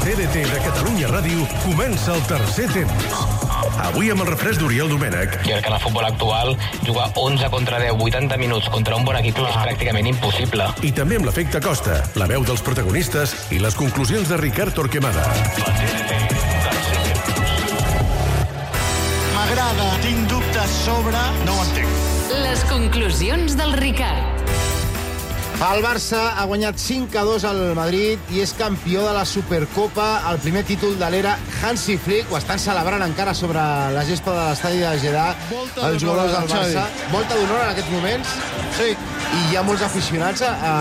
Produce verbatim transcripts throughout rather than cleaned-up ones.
T D T de Catalunya Ràdio comença el tercer temps. Avui amb el refresc d'Oriol Domènech. Jo crec que en el futbol actual jugar onze contra deu, vuitanta minuts contra un bon equip és pràcticament impossible. I també amb l'efecte Costa, la veu dels protagonistes i les conclusions de Ricard Torquemada. M'agrada, tinc dubtes sobre... No ho entenc. Les conclusions del Ricard. El Barça ha guanyat cinc a dos al Madrid i és campió de la Supercopa, el primer títol de l'era Hansi Flick. Ho estan celebrant encara sobre la gespa de l'estadi de Jeddah els jugadors del Barça. Volta d'honor en aquests moments. Sí. I hi ha molts aficionats a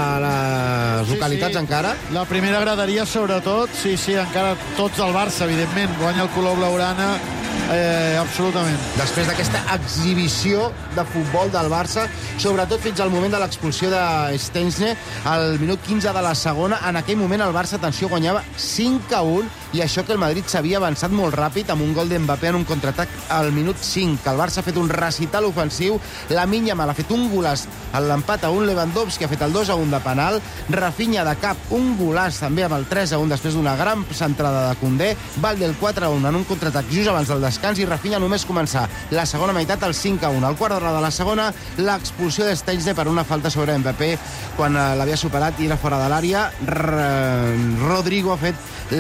les localitats, sí, sí. Encara. La primera graderia, sobretot, sí, sí, encara tots del Barça, evidentment. Guanya el color blaugrana, eh, absolutament. Després d'aquesta exhibició de futbol del Barça, sobretot fins al moment de l'expulsió de Szczęsny, al minut quinze de la segona, en aquell moment el Barça, atenció, guanyava cinc a un, i això que el Madrid s'havia avançat molt ràpid amb un gol d'Mbappé en un contraatac al minut cinc. El Barça ha fet un recital ofensiu, Lamine Yamal ha fet un golaç en l'empat a un, Lewandowski ha fet el dos a un de penal, Rafinha de cap, un golaç també amb el tres a un després d'una gran centrada de Koundé, Valde el quatre a un en un contraatac just abans del descans, i Rafinha només començar la segona meitat al cinc a un. Al quart d'hora de la segona, l'expulsió de Szczęsny per una falta sobre Mbappé quan l'havia superat i era fora de l'àrea. Rodrigo ha fet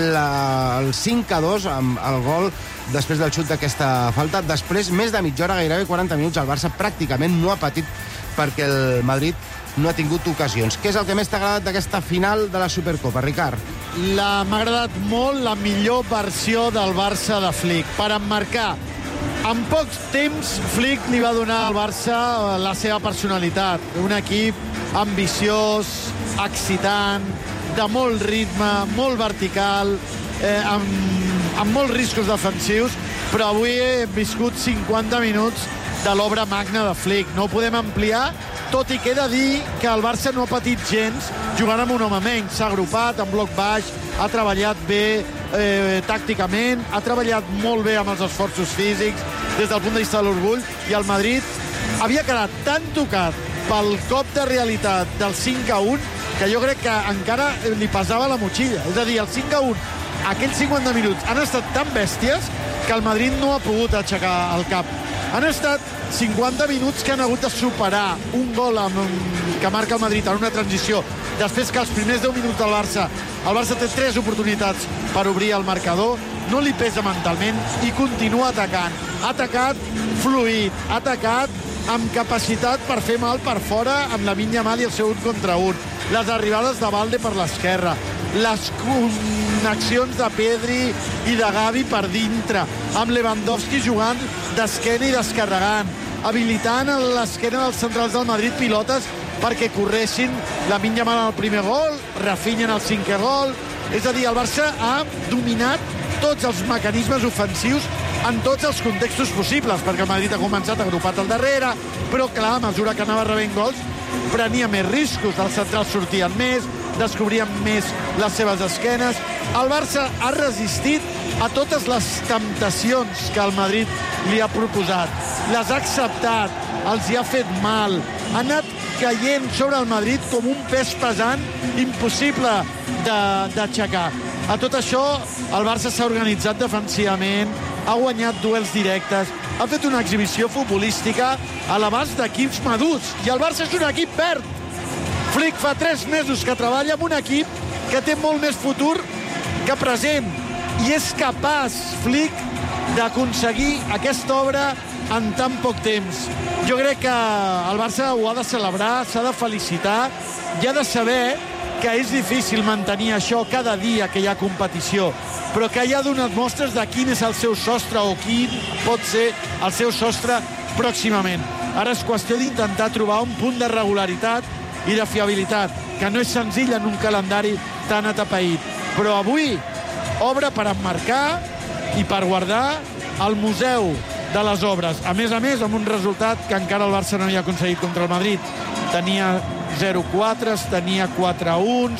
la, el cinc a dos amb el gol després del xut d'aquesta falta. Després, més de mitja hora, gairebé quaranta minuts, el Barça pràcticament no ha patit perquè el Madrid no ha tingut ocasions. Què és el que més t'ha agradat d'aquesta final de la Supercopa, Ricard? La, m'ha agradat molt la millor versió del Barça de Flick. Per emmarcar, en poc temps, Flick li va donar al Barça la seva personalitat. Un equip ambiciós, excitant, de molt ritme, molt vertical, eh, amb, amb molts riscos defensius, però avui he viscut cinquanta minuts de l'obra magna de Flick. No ho podem ampliar, tot i que he de dir que el Barça no ha patit gens jugant amb un home menys. S'ha agrupat en bloc baix, ha treballat bé eh, tàcticament, ha treballat molt bé amb els esforços físics des del punt de vista de l'orgull, i el Madrid havia quedat tan tocat pel cop de realitat del cinc a un que jo crec que encara li pesava la motxilla. És a dir, el cinc a un, aquells cinquanta minuts han estat tan bèsties que el Madrid no ha pogut aixecar el cap. Han estat cinquanta minuts que han hagut de superar un gol amb, que marca el Madrid en una transició, després que els primers deu minuts del Barça, el Barça té tres oportunitats per obrir el marcador, no li pesa mentalment i continua atacant. Ha atacat fluid, ha atacat amb capacitat per fer mal per fora amb Lamine Yamal i el seu un contra un. Les arribades de Valde per l'esquerra, les connexions de Pedri i de Gavi per dintre, amb Lewandowski jugant d'esquena i descarregant, habilitant a l'esquena dels centrals del Madrid pilotes perquè corressin. Lamine Yamal en el primer gol, Rafinha en el cinquè gol. És a dir, el Barça ha dominat tots els mecanismes ofensius en tots els contextos possibles, perquè el Madrid ha començat agrupat al darrere, però clar, a mesura que anava rebent gols, prenia més riscos, els centrals sortien més, descobrien més les seves esquenes. El Barça ha resistit a totes les temptacions que el Madrid li ha proposat. Les ha acceptat, els hi ha fet mal, ha anat caient sobre el Madrid com un pes pesant impossible d'aixecar. A tot això, el Barça s'ha organitzat defensivament, ha guanyat duels directes, ha fet una exhibició futbolística a l'abast d'equips madurs, i el Barça és un equip verd. Flick fa tres mesos que treballa amb un equip que té molt més futur que present, i és capaç, Flick, d'aconseguir aquesta obra en tan poc temps. Jo crec que el Barça ho ha de celebrar, s'ha de felicitar, i ha de saber que és difícil mantenir això cada dia que hi ha competició, però que ja ha donat mostres de quin és el seu sostre o quin pot ser el seu sostre pròximament. Ara és qüestió d'intentar trobar un punt de regularitat i de fiabilitat, que no és senzill en un calendari tan atapeït. Però avui obre per emmarcar i per guardar el museu de les obres. A més a més, amb un resultat que encara el Barça no havia aconseguit contra el Madrid. Tenia zero quatre, tenia quatre a un,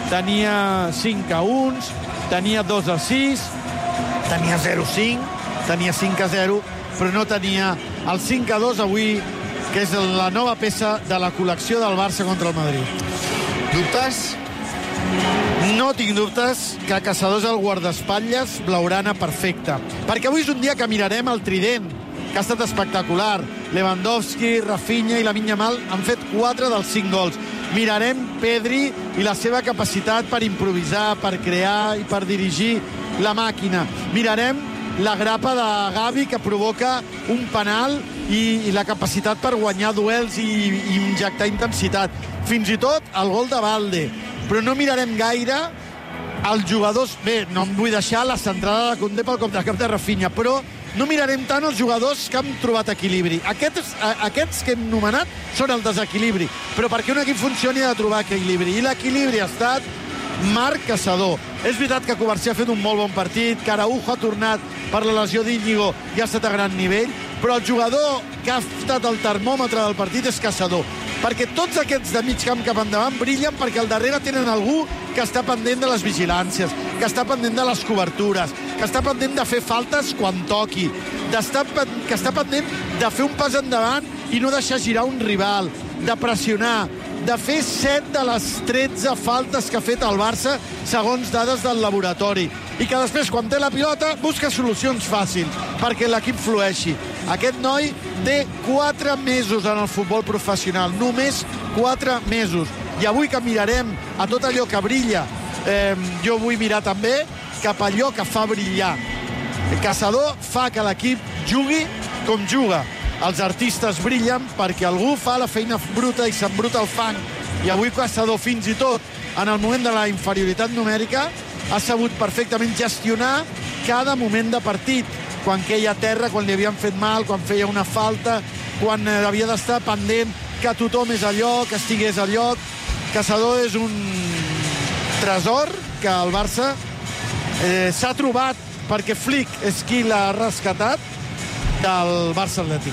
tenia cinc a un, tenia dos a sis, tenia zero a cinc, tenia cinc a zero, però no tenia el cinc a dos avui, que és la nova peça de la col·lecció del Barça contra el Madrid. Dubtes? No tinc dubtes que Caçador és el guardaespatlles blaugrana perfecte. Perquè avui és un dia que mirarem el trident, que ha estat espectacular. Lewandowski, Rafinha i Lamine Yamal han fet quatre dels cinc gols. Mirarem Pedri i la seva capacitat per improvisar, per crear i per dirigir la màquina. Mirarem la grapa de Gavi, que provoca un penal, i, i la capacitat per guanyar duels i, i injectar intensitat. Fins i tot el gol de Balde. Però no mirarem gaire els jugadors... Bé, no em vull deixar la centrada de Koundé pel contracap de Rafinha, però no mirarem tant els jugadors que han trobat equilibri. Aquests, aquests que hem nomenat són el desequilibri, però perquè un equip funcioni ha de trobar equilibri, i l'equilibri ha estat Marc Caçador. És veritat que Covarsí ha fet un molt bon partit, que Araujo ha tornat per la lesió d'Íñigo i ha estat a gran nivell, però el jugador que ha estat el termòmetre del partit és Caçador, perquè tots aquests de mig camp cap endavant brillen perquè al darrere tenen algú que està pendent de les vigilàncies, que està pendent de les cobertures, que està pendent de fer faltes quan toqui, que està pendent de fer un pas endavant i no deixar girar un rival, de pressionar, de fer set de les tretze faltes que ha fet el Barça segons dades del laboratori, i que després, quan té la pilota, busca solucions fàcils perquè l'equip flueixi. Aquest noi té quatre mesos en el futbol professional, només quatre mesos. I avui que mirarem a tot allò que brilla, eh, jo vull mirar també cap a allò que fa brillar. Caçador fa que l'equip jugui com juga. Els artistes brillen perquè algú fa la feina bruta i s'embruta el fang. I avui Caçador, fins i tot en el moment de la inferioritat numèrica, ha sabut perfectament gestionar cada moment de partit. Quan queia a terra, quan li havien fet mal, quan feia una falta, quan havia d'estar pendent que tothom és a lloc, que estigués a lloc. Caçador és un tresor que el Barça eh, s'ha trobat perquè Flick és qui l'ha rescatat del Barça Atlètic.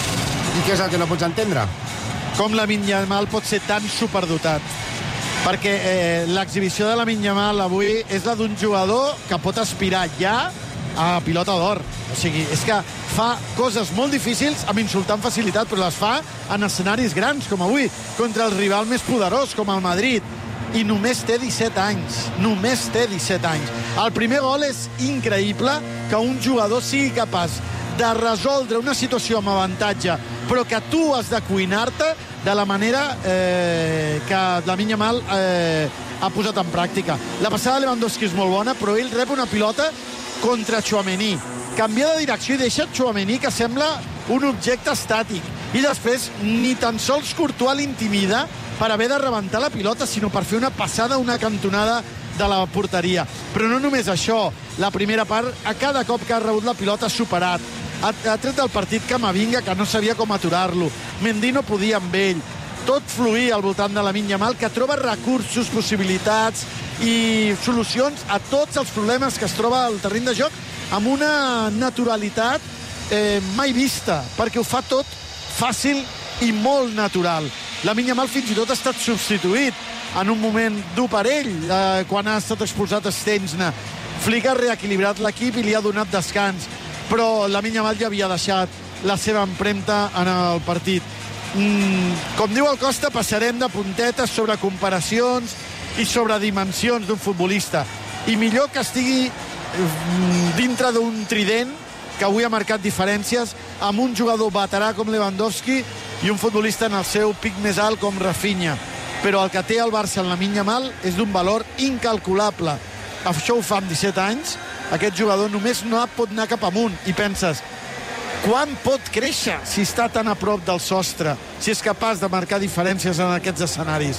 I què és el que no pots entendre? Com Lamine Yamal pot ser tan superdotat. Perquè eh, l'exhibició de Lamine Yamal avui és la d'un jugador que pot aspirar ja a pilota d'or. O sigui, és que fa coses molt difícils amb insultant facilitat, però les fa en escenaris grans, com avui, contra el rival més poderós, com el Madrid. I només té disset anys. Només té disset anys. El primer gol és increïble que un jugador sigui capaç de resoldre una situació amb avantatge, però que tu has de cuinar-te de la manera eh, que Lamine Yamal eh, ha posat en pràctica. La passada de Lewandowski és molt bona, però ell rep una pilota contra Tchouaméni. Canvia de direcció i deixa Tchouaméni, que sembla un objecte estàtic. I després ni tan sols Courtois l'intimida per haver de rebentar la pilota, sinó per fer una passada, una cantonada de la porteria. Però no només això. La primera part, a cada cop que ha rebut la pilota, ha superat. Ha, ha tret el partit Camavinga, que no sabia com aturar-lo. Mendy no podia amb ell. Tot fluir al voltant de Lamine Yamal, que troba recursos, possibilitats i solucions a tots els problemes que es troba al terreny de joc amb una naturalitat eh, mai vista, perquè ho fa tot fàcil i molt natural. Lamine Yamal fins i tot ha estat substituït en un moment dur per ell, eh, quan ha estat expulsat Stensna. Flick ha reequilibrat l'equip i li ha donat descans, però Lamine Yamal ja havia deixat la seva empremta en el partit. Mm, com diu el Costa, passarem de puntetes sobre comparacions i sobre dimensions d'un futbolista. I millor que estigui mm, dintre d'un trident que avui ha marcat diferències amb un jugador veterà com Lewandowski i un futbolista en el seu pic més alt com Rafinha. Però el que té el Barça en Lamine Yamal és d'un valor incalculable. Això ho fa amb disset anys. Aquest jugador només no pot anar cap amunt. I penses, quan pot créixer si està tan a prop del sostre, si és capaç de marcar diferències en aquests escenaris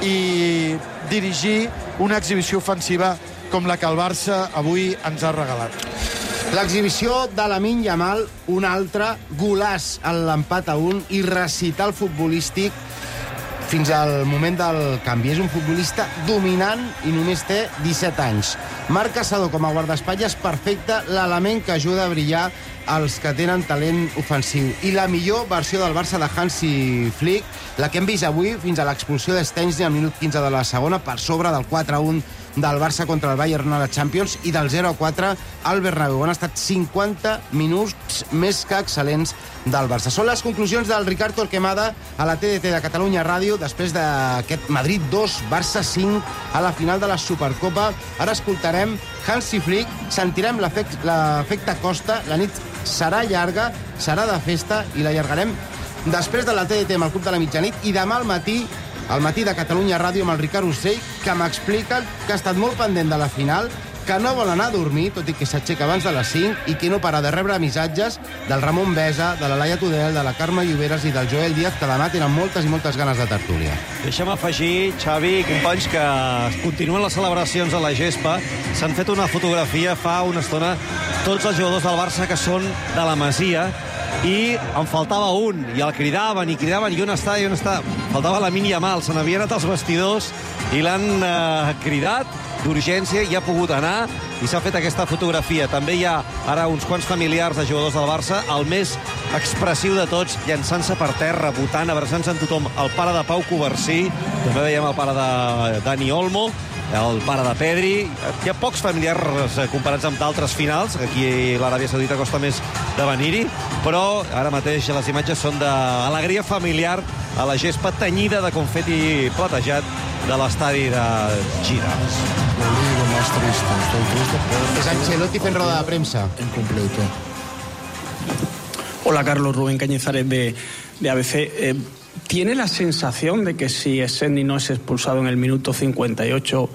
i dirigir una exhibició ofensiva com la que el Barça avui ens ha regalat. L'exhibició de Lamine Yamal, un altre golaç en l'empat a un i recital futbolístic fins al moment del canvi. És un futbolista dominant i només té disset anys. Marc Caçador com a guardaespatlles perfecte, l'element que ajuda a brillar els que tenen talent ofensiu. I la millor versió del Barça de Hansi Flick, la que hem vist avui fins a l'expulsió d'Stensny al minut quinze de la segona, per sobre del quatre a un del Barça contra el Bayern a la Champions i del zero a quatre al Bernabéu. Han estat cinquanta minuts més que excel·lents del Barça. Són les conclusions del Ricard Torquemada a la T D T de Catalunya Ràdio després d'aquest Madrid dos, Barça cinc a la final de la Supercopa. Ara escoltarem Hansi Flick, sentirem l'efecte Costa, la nit serà llarga, serà de festa i l'allargarem després de la T D T amb el Club de la Mitjanit i demà al matí al matí de Catalunya Ràdio amb el Ricard Ossell, que m'expliquen que ha estat molt pendent de la final, que no vol anar a dormir, tot i que s'aixeca abans de les cinc, i que no para de rebre missatges del Ramon Besa, de la Laia Tudel, de la Carme Lloberes i del Joel Díaz, que demà tenen moltes i moltes ganes de tertúlia. Deixa'm afegir, Xavi i companys, que continuen les celebracions a la gespa. S'han fet una fotografia fa una estona, tots els jugadors del Barça que són de la Masia, i en faltava un, i el cridaven i cridaven, i on està, i on està? Faltava la Lamine Yamal, se n'havia anat als vestidors i l'han eh, cridat d'urgència i ha pogut anar i s'ha fet aquesta fotografia. També hi ha ara uns quants familiars de jugadors del Barça, el més expressiu de tots, llançant-se per terra, votant, abraçant-se amb tothom, el pare de Pau Covarsí, també veiem el pare de Dani Olmo, el pare de Pedri. Hi ha pocs familiars comparats amb d'altres finals. Aquí l'Aràbia Saudita costa més de venir-hi, però ara mateix les imatges són d'alegria familiar a la gespa tenyida de confeti platejat de l'estadi de Gira. És Ancelotti fent roda de premsa. Incompleto. Hola, Carlos, Rubén Cañizares de, de A B C. Eh, ¿Tiene la sensación de que si Szczęsny no es expulsado en el minuto cincuenta y ocho,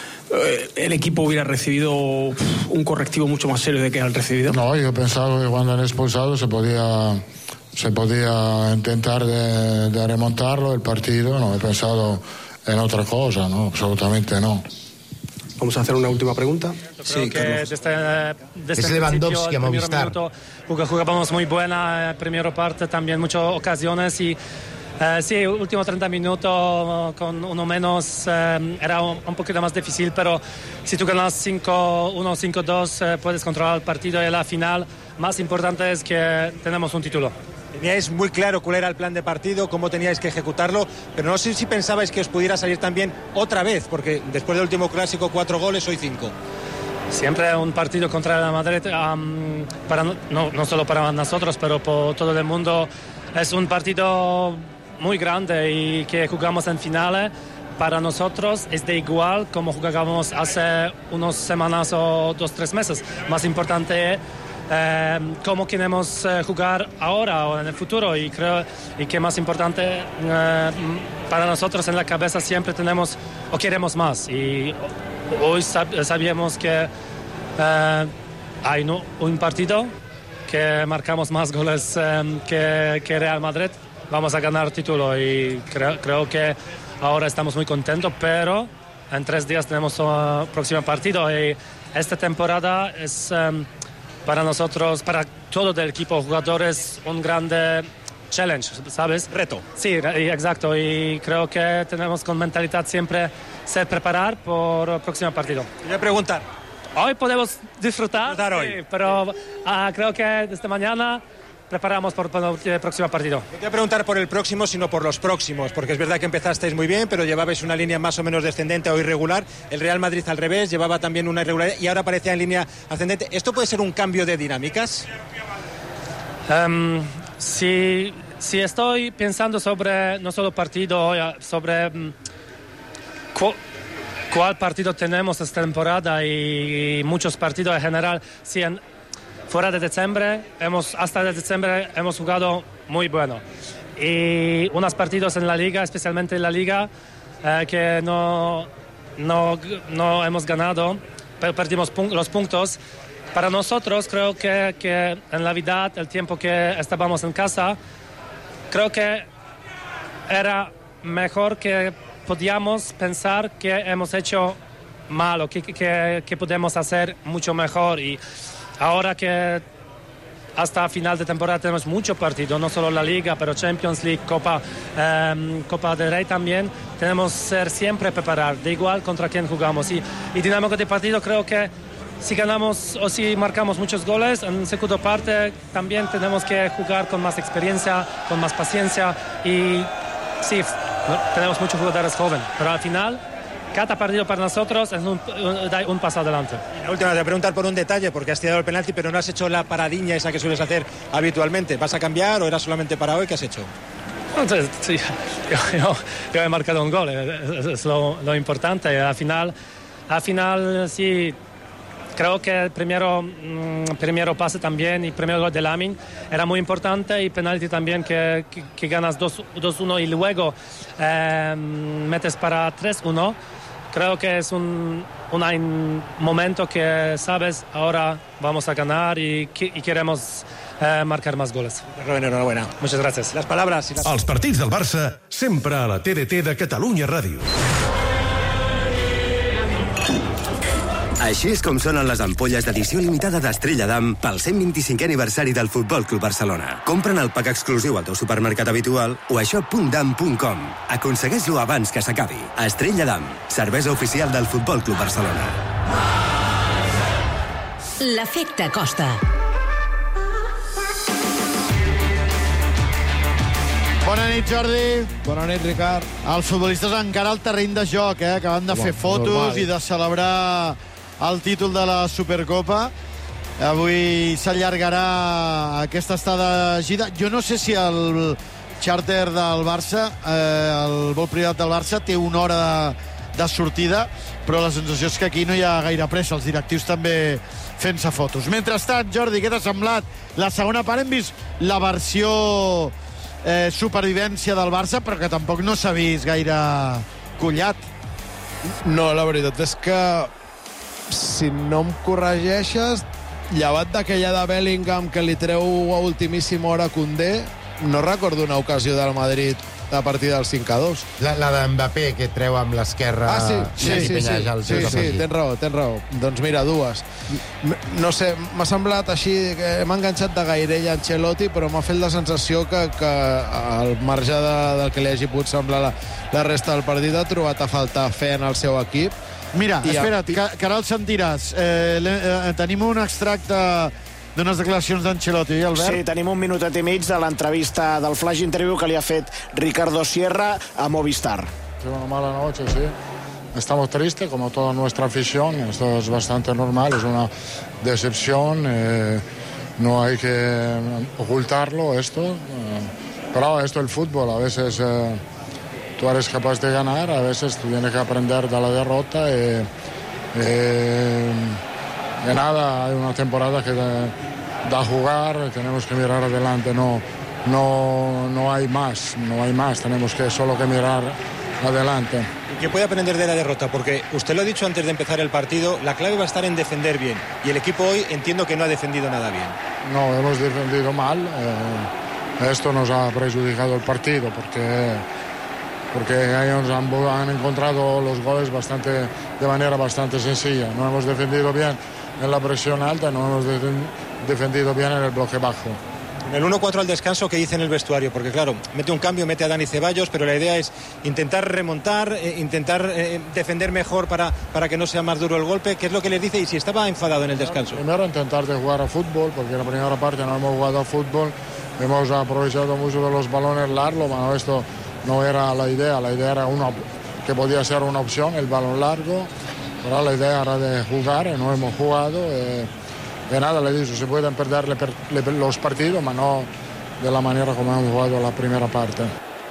eh, el equipo hubiera recibido un correctivo mucho más serio de que han recibido? No, yo pensaba que cuando han expulsado se podía, se podía intentar de, de remontarlo el partido. No he pensado en otra cosa, no, absolutamente no. Vamos a hacer una última pregunta. Creo sí, que desde, desde es Lewandowski a Movistar. Minuto, jugábamos muy buena, primera parte también muchas ocasiones y Uh, sí, último treinta minutos con uno menos uh, era un, un poquito más difícil, pero si tú ganas cinco uno, cinco dos uh, puedes controlar el partido y la final. Más importante es que tenemos un título. Teníais muy claro cuál era el plan de partido, cómo teníais que ejecutarlo, pero no sé si pensabais que os pudiera salir también otra vez, porque después del último clásico, cuatro goles, hoy cinco. Siempre un partido contra el Madrid, um, para, no, no solo para nosotros, pero por todo el mundo, es un partido muy grande y que jugamos en finales. Para nosotros es de igual como jugábamos hace unas semanas o dos, tres meses. Más importante es eh, cómo queremos eh, jugar ahora o en el futuro, y creo y que más importante eh, para nosotros en la cabeza siempre tenemos o queremos más, y hoy sab- sabíamos que eh, hay no, un partido que marcamos más goles eh, que, que Real Madrid. Vamos a ganar título y creo, creo que ahora estamos muy contentos, pero en tres días tenemos el próximo partido y esta temporada es um, para nosotros, para todo el equipo, jugadores, un grande challenge, ¿sabes? Reto. Sí, exacto, y creo que tenemos con mentalidad siempre ser preparar por el próximo partido. Voy a preguntar. Hoy podemos disfrutar, disfrutar hoy. Sí, pero uh, creo que desde mañana preparamos por, por el próximo partido. No te voy a preguntar por el próximo, sino por los próximos, porque es verdad que empezasteis muy bien, pero llevabais una línea más o menos descendente o irregular. El Real Madrid al revés, llevaba también una irregularidad y ahora parecía en línea ascendente. ¿Esto puede ser un cambio de dinámicas? Um, si, si estoy pensando sobre no solo partido, sobre um, cu, cuál partido tenemos esta temporada y, y muchos partidos en general, si en fuera de diciembre, hemos, hasta de diciembre hemos jugado muy bueno. Y unos partidos en la Liga, especialmente en la Liga, eh, que no, no, no hemos ganado, pero perdimos pun- los puntos. Para nosotros, creo que, que en Navidad, el tiempo que estábamos en casa, creo que era mejor que podíamos pensar que hemos hecho mal o que, que, que podemos hacer mucho mejor. Y ahora que hasta final de temporada tenemos muchos partidos, no solo la Liga, pero Champions League, Copa, eh, Copa del Rey también, tenemos que ser siempre preparar, de igual contra quién jugamos. Y, y dinámico de partido, creo que si ganamos o si marcamos muchos goles, en segunda parte también tenemos que jugar con más experiencia, con más paciencia. Y sí, tenemos muchos jugadores jóvenes, pero al final cada partido para nosotros es un, un, un paso adelante. Y la última, te voy a preguntar por un detalle, porque has tirado el penalti, pero no has hecho la paradiña esa que sueles hacer habitualmente. ¿Vas a cambiar o era solamente para hoy? ¿Qué has hecho? Entonces, sí, yo, yo, yo he marcado un gol, es, es lo, lo importante. Al final, al final sí, creo que el primero, mm, primero pase también y primer gol de Lamin era muy importante, y penalti también que, que, que ganas dos uno y luego eh, metes para tres uno. Creo que es un, un momento que sabes, ahora vamos a ganar y, y queremos eh, marcar más goles. Robin, enhorabuena. Muchas gracias. Las palabras. Y las... Els partits del Barça, sempre a la T D T de Catalunya Ràdio. Així és com sonen les ampolles d'edició limitada d'Estrella Damm pel cent vint-i-cinquè aniversari del Futbol Club Barcelona. Compra'n el pack exclusiu al teu supermercat habitual o a shop punt damm punt com. Aconsegueix-lo abans que s'acabi. Estrella Damm, cervesa oficial del Futbol Club Barcelona. L'efecte Costa. Bona nit, Jordi. Bona nit, Ricard. Els futbolistes encara al terreny de joc, eh? Acaben de Home, fer fotos normal. I de celebrar el títol de la Supercopa. Avui s'allargarà aquesta estada gira. Jo no sé si el xàrter del Barça, eh, el vol privat del Barça, té una hora de, de sortida, però la sensació és que aquí no hi ha gaire pressa. Els directius també fent-se fotos. Mentrestant, Jordi, què t'ha semblat? La segona part hem vist la versió eh, supervivència del Barça, però que tampoc no s'ha vist gaire collat. No, la veritat és que, si no em corregeixes, llevat d'aquella de Bellingham que li treu a ultimíssima hora Koundé, no recordo una ocasió del Madrid a partir del cinc a dos. La, la d'Mbappé, que treu amb l'esquerra... Ah, sí, sí, sí, sí, sí, sí, tens raó, tens raó. Doncs mira, dues. No sé, m'ha semblat així, que m'ha enganxat de gairell Ancelotti, però m'ha fet la sensació que, que al marge de, del que li hagi pogut semblar la, la resta del partit, ha trobat a faltar fe en el seu equip. Mira, I espera't, a... que, que ara el sentiràs. Eh, eh, tenim un extracte d'unes declaracions d'Ancelotti, Albert? Sí, tenim un minutet i mig de l'entrevista del flash interview que li ha fet Ricardo Sierra a Movistar. Una mala noche, sí. Estamos tristes, como toda nuestra afición. Esto es bastante normal, es una decepción. Eh, no hay que ocultarlo, esto. Eh, pero esto es el fútbol. A veces eh, tú eres capaz de ganar, a veces tú tienes que aprender de la derrota. Eh, eh, De nada, hay una temporada que da, da a jugar, tenemos que mirar adelante, no, no, no hay más, no hay más, tenemos que solo que mirar adelante. ¿Qué puede aprender de la derrota? Porque usted lo ha dicho antes de empezar el partido, la clave va a estar en defender bien, y el equipo hoy entiendo que no ha defendido nada bien. No, hemos defendido mal, eh, esto nos ha perjudicado el partido, porque... porque ellos han, han encontrado los goles bastante, de manera bastante sencilla. No hemos defendido bien en la presión alta, no hemos de, defendido bien en el bloque bajo. En el uno cuatro al descanso, ¿qué dice en el vestuario? Porque claro, mete un cambio, mete a Dani Ceballos, pero la idea es intentar remontar, eh, intentar eh, defender mejor para, para que no sea más duro el golpe. ¿Qué es lo que les dice? Y si estaba enfadado en el descanso. Primero intentar de jugar a fútbol, porque en la primera parte no hemos jugado a fútbol, hemos aprovechado mucho de los balones largos, bueno, esto no era la idea, la idea era una, que podía ser una opción, el balón largo, pero la idea era de jugar y no hemos jugado. Eh, de nada, le digo, se pueden perder le, le, los partidos, pero no de la manera como hemos jugado la primera parte.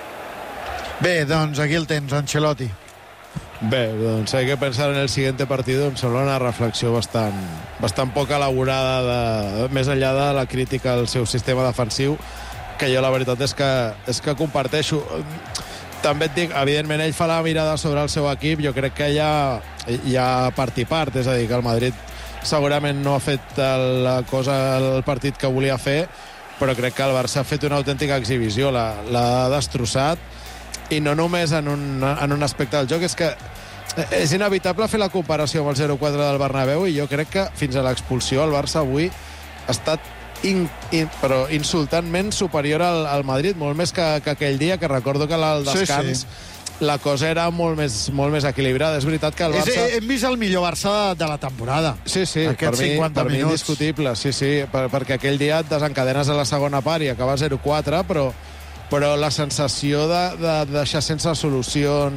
Bé, doncs aquí el tens, Ancelotti. Bé, doncs hay que pensar en el siguiente partido. Em sembla una reflexió bastant, bastant poc elaborada, de, més enllà de la crítica al seu sistema defensiu, que jo la veritat és que, és que comparteixo. També et dic, evidentment ell fa la mirada sobre el seu equip, jo crec que hi ha, hi ha part i part, és a dir, que el Madrid segurament no ha fet la cosa, el partit que volia fer, però crec que el Barça ha fet una autèntica exhibició, l'ha destrossat, i no només en un, en un aspecte del joc, és que és inevitable fer la comparació amb el zero quatre del Bernabéu, i jo crec que fins a l'expulsió el Barça avui ha estat In, in, però insultantment superior al, al Madrid, molt més que, que aquell dia, que recordo que al descans sí, sí. la cosa era molt més, molt més equilibrada. És veritat que el Barça... És, hem vist el millor Barça de, de la temporada. Sí, sí, per mi, per mi indiscutible. Sí, sí, per, perquè aquell dia et desencadenes a la segona part i acaba zero quatre, però, però la sensació de, de deixar sense solucions,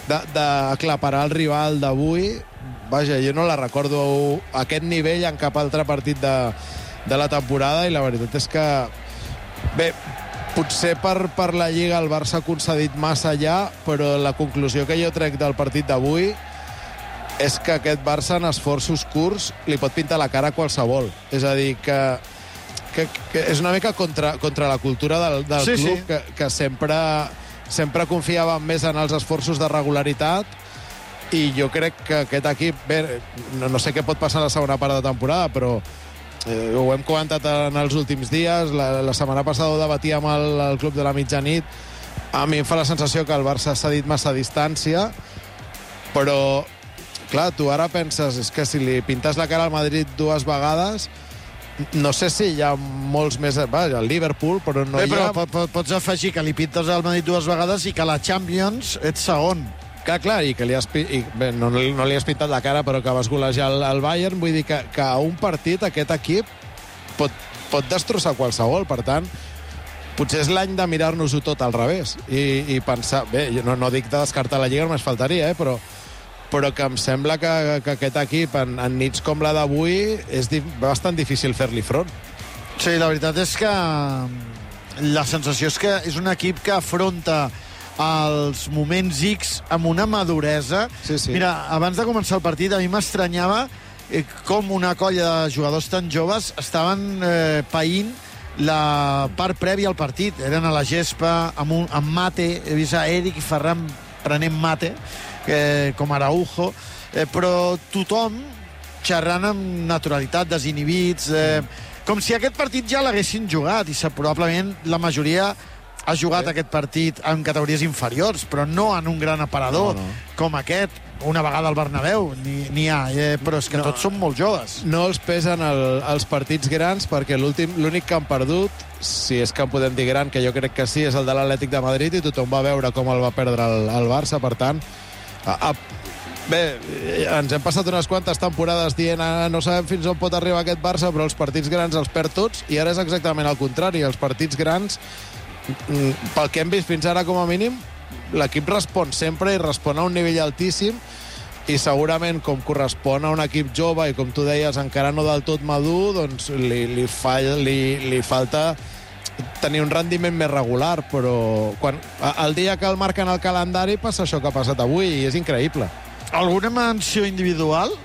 d'aclaparar el rival d'avui, vaja, jo no la recordo a aquest nivell en cap altre partit de, de la temporada, i la veritat és que, bé, potser per, per la Lliga el Barça ha concedit massa allà, però la conclusió que jo trec del partit d'avui és que aquest Barça en esforços curts li pot pintar la cara a qualsevol. És a dir, que, que, que és una mica contra, contra la cultura del, del sí, club, sí. que, que sempre, sempre confiava més en els esforços de regularitat, i jo crec que aquest equip, bé, no, no sé què pot passar a la segona part de temporada, però eh, ho hem comentat en els últims dies, la, la setmana passada ho debatíem al, al Club de la Mitjanit, a mi em fa la sensació que el Barça s'ha dit massa distància, però clar, tu ara penses, és que si li pintes la cara al Madrid dues vegades, no sé si hi ha molts més... Vaja, el Liverpool, però no Bé, hi ha... però pot, pots afegir que li pintes al Madrid dues vegades i que a la Champions ets segon. Clar, clar, i que li has... I, bé, no, no li has pintat la cara, però que vas golejar el, el Bayern. Vull dir que, que a un partit aquest equip pot, pot destrossar qualsevol. Per tant, potser és l'any de mirar-nos-ho tot al revés i, i pensar... Bé, jo no, no dic de descartar la Lliga, només faltaria, eh, però... però que em sembla que, que aquest equip, en, en nits com la d'avui, és di bastant difícil fer-li front. Sí, la veritat és que la sensació és que és un equip que afronta els moments X amb una maduresa. Sí, sí. Mira, abans de començar el partit, a mi m'estranyava eh, com una colla de jugadors tan joves estaven eh, païnt la part prèvia al partit. Eren a la gespa, amb, un, amb mate, he vist a Eric i Ferran prenent mate, Eh, com Araujo, eh, però tothom xerrant amb naturalitat, desinhibits, eh, com si aquest partit ja l'haguessin jugat, i probablement la majoria ha jugat sí. aquest partit en categories inferiors, però no en un gran aparador no, no. com aquest, una vegada al Bernabéu, n'hi ha, eh, però és que no, tots són molt joves. No els pesen el, els partits grans, perquè l'únic que han perdut, si és que en podem dir gran, que jo crec que sí, és el de l'Atlètic de Madrid, i tothom va veure com el va perdre el, el Barça, per tant, A, a, bé, ens hem passat unes quantes temporades dient ah, no sabem fins on pot arribar aquest Barça, però els partits grans els perd tots, i ara és exactament el contrari. Els partits grans, pel que hem vist fins ara com a mínim, l'equip respon sempre i respon a un nivell altíssim, i segurament com correspon a un equip jove i com tu deies encara no del tot madur, doncs li, li, fa, li, li falta tenir un rendiment més regular, però quan, el dia que el marquen al calendari passa això que ha passat avui, i és increïble. Alguna menció individual?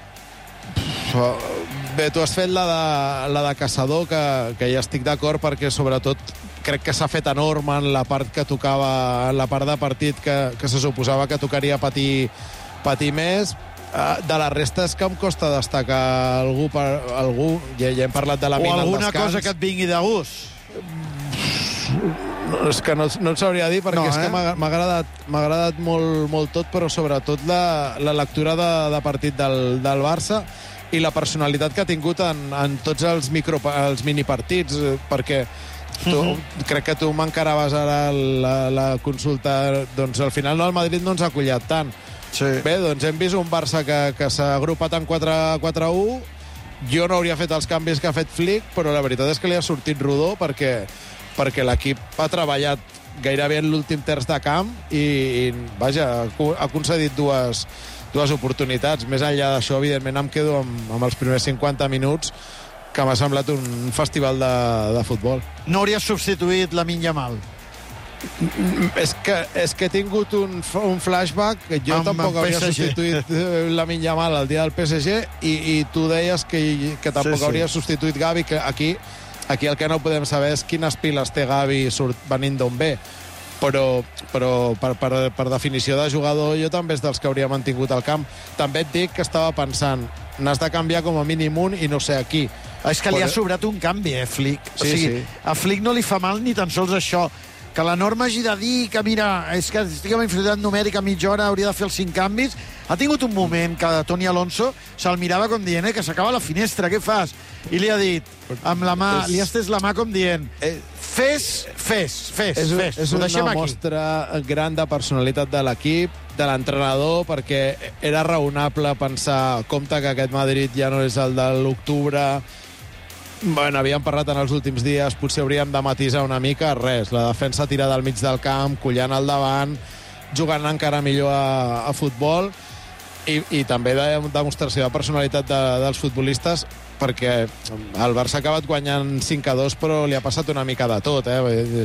Bé, tu has fet la de, la de Caçador, que, que ja estic d'acord, perquè sobretot crec que s'ha fet enorme en la part que tocava, en la part de partit que, que se suposava que tocaria patir, patir més. De la resta és que em costa destacar algú, per, algú ja, ja hem parlat de la mina al descans. O alguna cosa que et vingui de gust? No, és que no, no et sabria dir, perquè no, eh? és que m'ha agradat, m'ha agradat molt, molt tot, però sobretot la, la lectura de, de partit del, del Barça i la personalitat que ha tingut en, en tots els, micro, els minipartits, perquè tu, uh-huh. crec que tu m'encaraves ara la, la consulta, doncs al final no, el Madrid no ens ha collat tant. Sí. Bé, doncs hem vist un Barça que, que s'ha agrupat en quatre a u. Jo no hauria fet els canvis que ha fet Flick, però la veritat és que li ha sortit rodó, perquè, perquè l'equip ha treballat gairebé en l'últim terç de camp i, i vaja, ha concedit dues, dues oportunitats. Més enllà d'això, evidentment, em quedo amb, amb els primers cinquanta minuts, que m'ha semblat un festival de, de futbol. No hauries substituït Lamine Yamal? És que, és que he tingut un, un flashback que jo amb tampoc hauria substituït Lamine Yamal el dia del P S G, i, i tu deies que, que tampoc sí, sí. hauria substituït Gavi, que aquí, aquí el que no podem saber és quines piles té Gavi surt venint d'on ve, però, però per, per, per definició de jugador jo també és dels que hauria mantingut el camp. També et dic que estava pensant, n'has de canviar com a mínim un i no sé a qui. És que li ha sobrat un canvi, eh, Flick? Sí, o sigui, sí. A Flick no li fa mal ni tan sols això, que la norma hagi de dir que, mira, és que estic amb inferioritat numèrica a mitja hora, hauria de fer els cinc canvis. Ha tingut un moment que Toni Alonso se'l mirava com dient eh, que s'acaba la finestra, què fas? I li ha dit, amb la mà, és... li ha estès la mà com dient fes, fes, fes, és, fes. És una aquí. mostra gran de personalitat de l'equip, de l'entrenador, perquè era raonable pensar, compte que aquest Madrid ja no és el de l'octubre. Bueno, havíem parlat en els últims dies, potser hauríem de matisar una mica, res, la defensa tirada al mig del camp, collant al davant, jugant encara millor a, a futbol, i, i també de demostració de personalitat de, dels futbolistes, perquè el Barça ha acabat guanyant cinc a dos, però li ha passat una mica de tot, eh?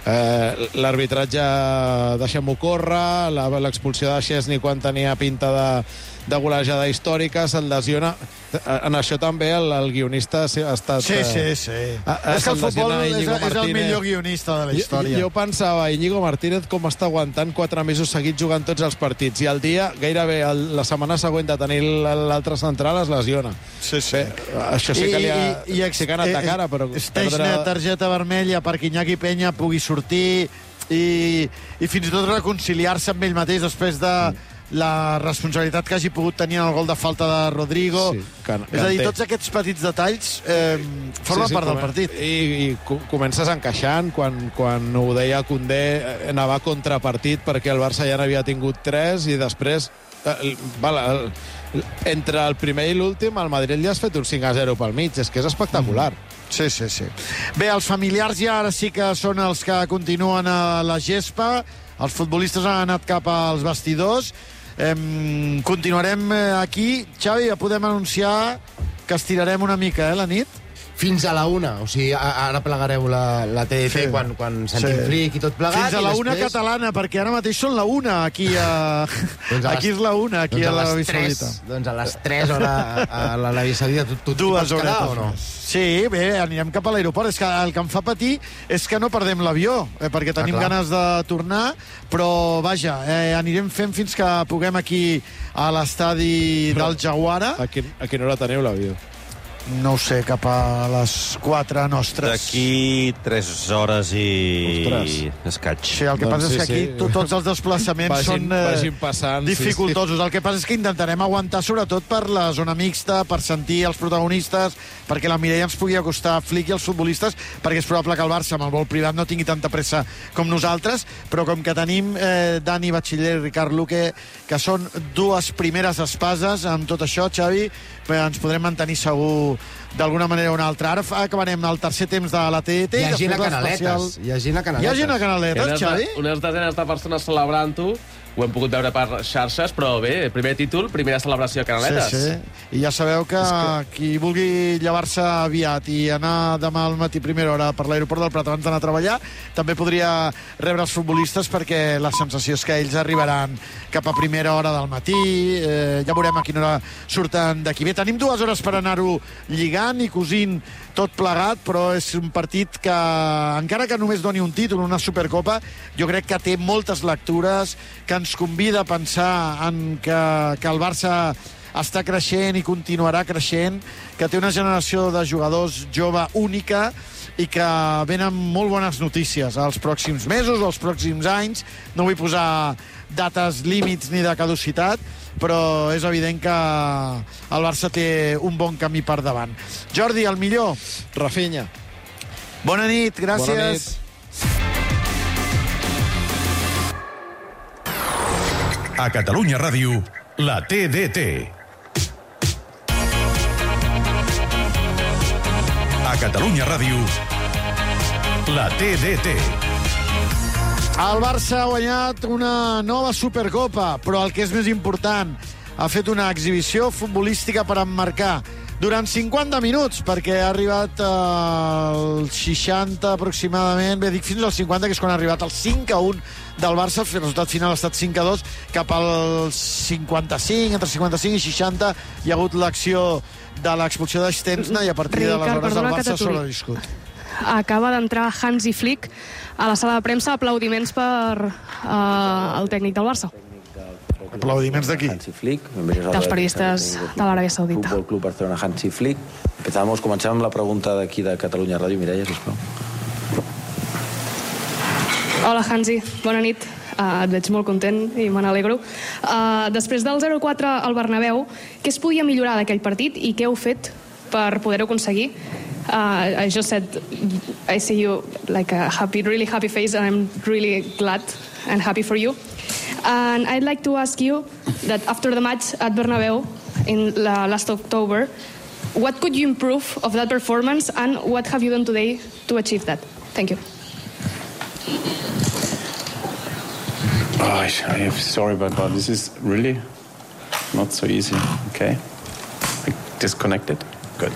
eh l'arbitratge, deixem-ho córrer, l'expulsió de Szczesny quan tenia pinta de, de golejada històrica, se'l lesiona. En això també el, el guionista ha estat... Sí, sí, sí. A, a, és que el futbol és, és el millor guionista de la història. Jo, jo pensava, Íñigo Martínez com està aguantant quatre mesos seguits jugant tots els partits, i el dia, gairebé el, la setmana següent de tenir l'altre central, es lesiona. Sí, sí. Bé, això sí que li ha, I, i, sí que ha anat de cara, però... Stechner, perdre... targeta vermella perquè Iñaki Peña pugui sortir i, i fins i tot reconciliar-se amb ell mateix després de... Mm. la responsabilitat que hagi pogut tenir en el gol de falta de Rodrigo. Sí, can, és a dir, tots aquests petits detalls eh, formen sí, sí, part del partit. I, i comences encaixant, quan, quan ho deia Koundé, anava a contrapartit perquè el Barça ja n'havia tingut tres, i després eh, val, el, entre el primer i l'últim el Madrid li has fet un cinc a zero pel mig. És que és espectacular. Mm. Sí, sí, sí. Bé, els familiars ja ara sí que són els que continuen a la gespa. Els futbolistes han anat cap als vestidors. Eh, continuarem aquí. Xavi, ja podem anunciar que estirarem una mica, eh, la nit? Fins a la una. O sigui, ara plegareu la, la T D T sí. quan, quan sentim sí. Flick i tot plegat. Fins a la després... una catalana, perquè ara mateix són la una aquí a... doncs a aquí les... és la una, aquí doncs a l'Aràbia Saudita. Doncs a les tres hores a l'Aràbia Saudita. Tu, tu, tu pots quedar o no? Sí, bé, anirem cap a l'aeroport. És que el que em fa patir és que no perdem l'avió, eh, perquè tenim ah, ganes de tornar, però, vaja, eh, anirem fent fins que puguem aquí a l'estadi del Jaguara. A, quin, a quina hora teniu l'avió? No ho sé, cap a les quatre nostres. D'aquí tres hores i... Ostres. escaig. Sí, el que doncs passa és que sí, aquí sí. tots els desplaçaments vagin, són eh, passant, dificultosos. Sí, sí. El que passa és que intentarem aguantar sobretot per la zona mixta, per sentir els protagonistes, perquè la Mireia ens pugui acostar a Flick i els futbolistes, perquè és probable que el Barça amb el vol privat no tingui tanta pressa com nosaltres, però com que tenim eh, Dani Batxiller i Ricard Luque, que són dues primeres espases amb tot això, Xavi, ens podrem mantenir segur d'alguna manera o una altra. Ara acabarem el tercer temps de la T D T. Hi ha gent a Canaletes. Hi ha gent a Canaletes. Hi ha gent a Canaletes, Xavi? Unes desenes de persones celebrant-ho. Ho hem pogut veure per xarxes, però bé, primer títol, primera celebració a Canaletes. Sí, sí. I ja sabeu que, que... qui vulgui llevar-se aviat i anar demà al matí primera hora per l'aeroport del Prat abans d'anar a treballar, també podria rebre els futbolistes, perquè la sensació és que ells arribaran cap a primera hora del matí. Eh, ja veurem a quina hora surten d'aquí. Bé, tenim dues hores per anar-ho lligant i cosint tot plegat, però és un partit que, encara que només doni un títol, una Supercopa, jo crec que té moltes lectures, que ens convida a pensar en que, que el Barça està creixent i continuarà creixent, que té una generació de jugadors jove única i que venen molt bones notícies als pròxims mesos o als pròxims anys. No vull posar dates límits ni de caducitat, però és evident que el Barça té un bon camí per davant. Jordi, el millor? Rafinha. Bona nit, gràcies. Bona nit. A Catalunya Ràdio, la T D T. A Catalunya Ràdio, la T D T. El Barça ha guanyat una nova Supercopa, però el que és més important, ha fet una exhibició futbolística per emmarcar durant cinquanta minuts, perquè ha arribat al seixanta aproximadament, bé, dic fins als cinquanta, que és quan ha arribat el cinc a un del Barça. El resultat final ha estat cinc a dos, cap al cinquanta-cinc, entre cinquanta-cinc i seixanta hi ha hagut l'acció de l'expulsió de Szczesny, i a partir Ricard, d'aleshores el Barça s'ho ha viscut. Acaba d'entrar Hansi Flick a la sala de premsa. Aplaudiments per uh, el tècnic del Barça. Aplaudiments d'aquí. Hansi Flick. Dels periodistes de l'Aràbia Saudita. Futbol Club Barcelona, Hansi Flick. Empezamos, comencem amb la pregunta d'aquí de Catalunya Ràdio. Mireia, sisplau. Hola, Hansi. Bona nit. Uh, et veig molt content i me n'alegro. Uh, després del zero quatre al Bernabéu, què es podia millorar d'aquell partit i què heu fet per poder-ho aconseguir? Uh, I just said, I see you like a happy, really happy face, and I'm really glad and happy for you. And I'd like to ask you that after the match at Bernabéu in la, last October, what could you improve of that performance, and what have you done today to achieve that? Thank you. Oh, I'm sorry, but, but this is really not so easy. Okay, I disconnected. Good.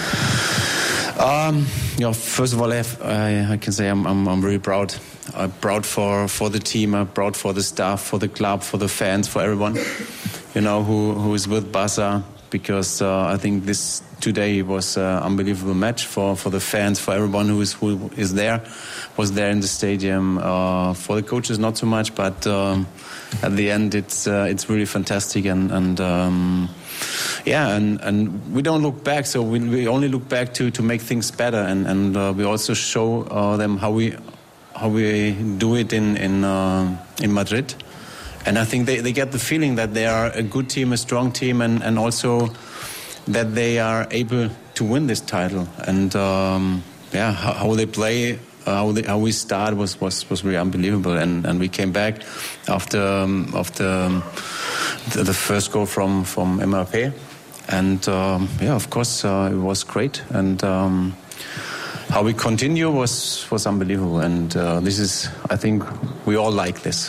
Um, yeah, first of all, I, have, I, I can say I'm, I'm, I'm really proud. I'm proud for, for the team. I'm proud for the staff, for the club, for the fans, for everyone, you know, who, who is with Barca. Because uh, I think this today was an unbelievable match for, for the fans, for everyone who is who is there, was there in the stadium. Uh, for the coaches, not so much, but um, at the end, it's uh, it's really fantastic and and. Um, Yeah, and, and we don't look back, so we, we only look back to, to make things better, and, and uh, we also show uh, them how we how we do it in in uh, in Madrid, and I think they, they get the feeling that they are a good team, a strong team, and, and also that they are able to win this title. And um, yeah, how, how they play, uh, how, they, how we start was, was, was really unbelievable, and, and we came back after um, after. Um, The, the first goal from from Mbappé, and um, yeah, of course uh, it was great, and um, how we continue was was unbelievable, and uh, this is, I think, we all like this.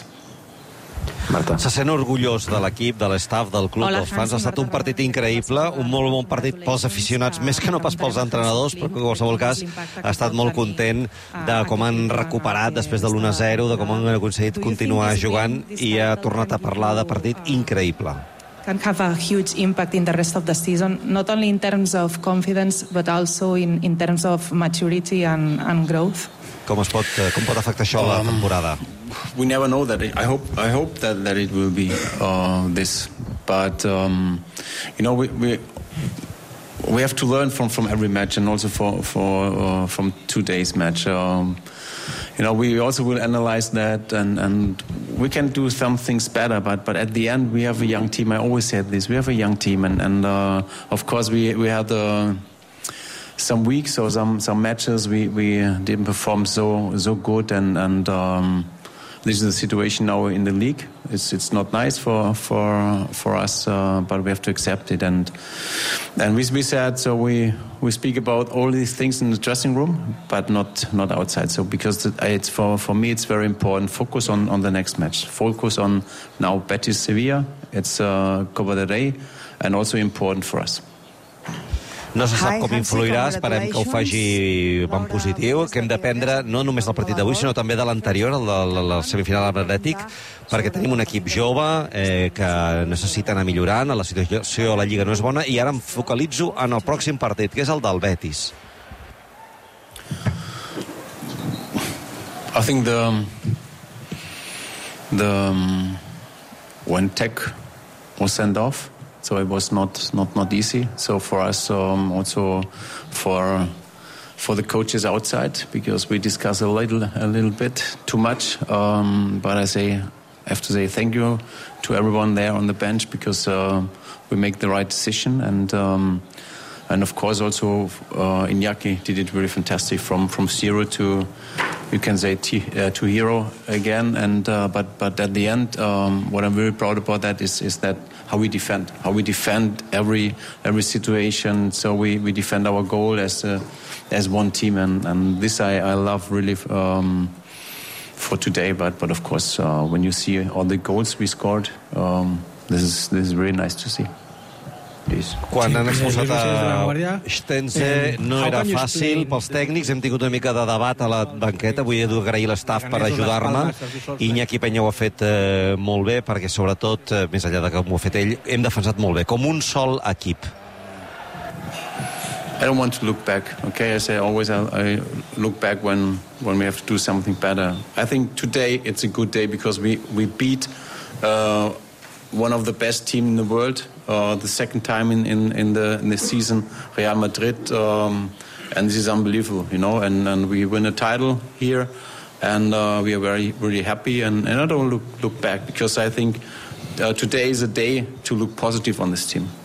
Marta. Se sent orgullós de l'equip, de l'estaf, del club, Hola, dels fans. Ha Hansi, estat un partit increïble, un molt bon partit pels aficionats, més que no pas pels entrenadors, però que en qualsevol cas ha estat molt content de com han recuperat després de l'u a zero, de com han aconseguit continuar jugant, i ha tornat a parlar de partit increïble. Can have a huge impact in the rest of the season, not only in terms of confidence, but also in, in terms of maturity and, and growth. Com es pot, com pot afectar això a la temporada? We never know that. I hope I hope that, that it will be uh, this, but um, you know we, we we have to learn from, from every match, and also for for uh, from today's match. Um, you know, we also will analyze that, and, and we can do some things better. But but at the end, we have a young team. I always said this: we have a young team, and and uh, of course we we had the. Some weeks or some, some matches we, we didn't perform so so good, and and um, this is the situation now in the league. It's it's not nice for for for us, uh, but we have to accept it. And and we we said so we we speak about all these things in the dressing room, but not not outside. So because it's for for me it's very important. Focus on on the next match. Focus on now Betis Sevilla. It's uh, Copa del Rey, and also important for us. No se sap com influirà, esperem que ho faci en positiu, que hem de prendre no només del partit d'avui, sinó també de l'anterior, el de la semifinal atlètic, perquè tenim un equip jove eh, que necessita anar millorant, la situació a la Lliga no és bona, i ara em focalitzo en el pròxim partit, que és el del Betis. I think the the um, when Tech was sent off, so it was not, not, not easy. So for us, um, also for for the coaches outside, because we discuss a little a little bit too much. Um, but I say, I have to say thank you to everyone there on the bench, because uh, we make the right decision, and um, and of course also uh, Iñaki did it really fantastic from from zero to, you can say, t- uh, to hero again. And uh, but but at the end, um, what I'm very proud about that is is that how we defend, how we defend every every situation. So we, we defend our goal as a, as one team, and, and this I, I love really um, for today. But but of course, uh, when you see all the goals we scored, um, this is this is really nice to see. Quan han expulsat a Stenze no era fàcil pels tècnics, hem tingut una mica de debat a la banqueta, vull agrair l'estaf per ajudar-me. Iñaki Peña ho ha fet eh, molt bé, perquè sobretot, eh, més enllà de com ho ha fet ell, hem defensat molt bé, com un sol equip. I don't want to look back, okay? I say always I, I look back when, when we have to do something better. I think today it's a good day because we, we beat uh, one of the best teams in the world, uh, the second time in, in, in, the, in the season, Real Madrid, um, and this is unbelievable, you know, and, and we win a title here, and uh, we are very, really happy, and, and I don't look, look back, because I think uh, today is a day to look positive on this team.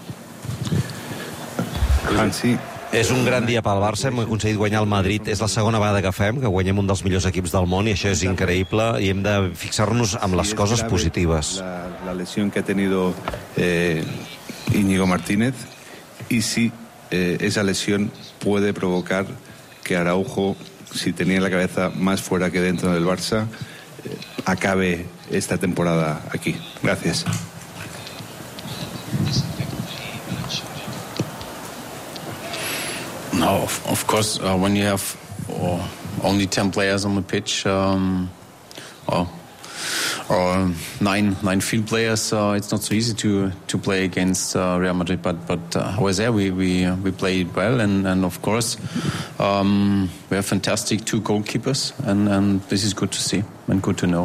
Hansi. És un gran dia pel Barça, hem aconseguit guanyar el Madrid, és la segona vegada que fem, que guanyem un dels millors equips del món, i això és increïble, i hem de fixar-nos amb les coses positives. La, la lesión que ha tenido eh, Íñigo Martínez, y si eh, esa lesión puede provocar que Araujo, si tenía la cabeza más fuera que dentro del Barça, eh, acabe esta temporada aquí. Gracias. No, of, of course, uh, when you have oh, only ten players on the pitch, um, or, or nine nine field players, uh, it's not so easy to to play against uh, Real Madrid. But but uh, how is there? We we we played well, and and of course, um, we have fantastic two goalkeepers, and and this is good to see and good to know.